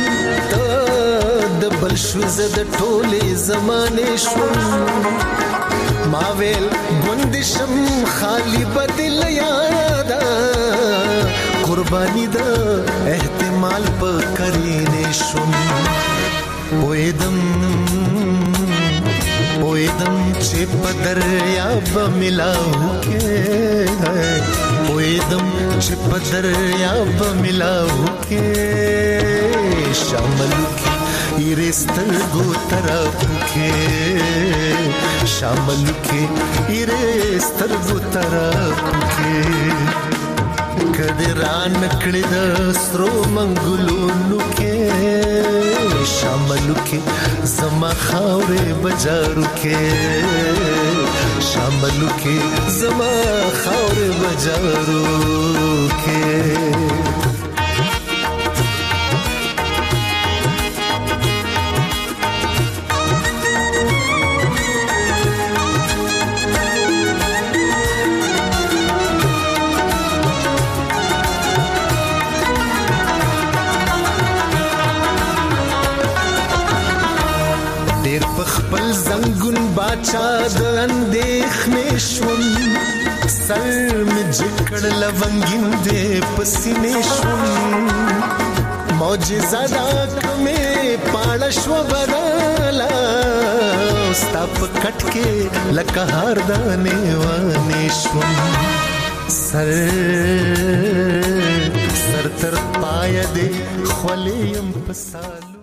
ته د بل شو زد ټوله زمانه شوم ما ویل بندشم خالی بدل یادا قربانی د احتمال په کرینه شوم وېدم وېدم چې په دریاب ملاو کې وېدم چې په دریاب ملاو کې شامل کې ایرستر گو طرف کې شامل کې ایرستر گو طرف کې کدرا نکړه د سرو منګلونو کې شامل کې زما خاورې بازارو کې شامل کې زما خاورې بازارو کې خپل زنګون باچا د اندې اندېښنې شوم سر می جکړ لونګین دې پسینې شوم معجزه دا کومه پاړه شو بدلا ستاپ کټ کې لکه هر دانه وانه شوم سر سر تر پای دې خولیم پسالو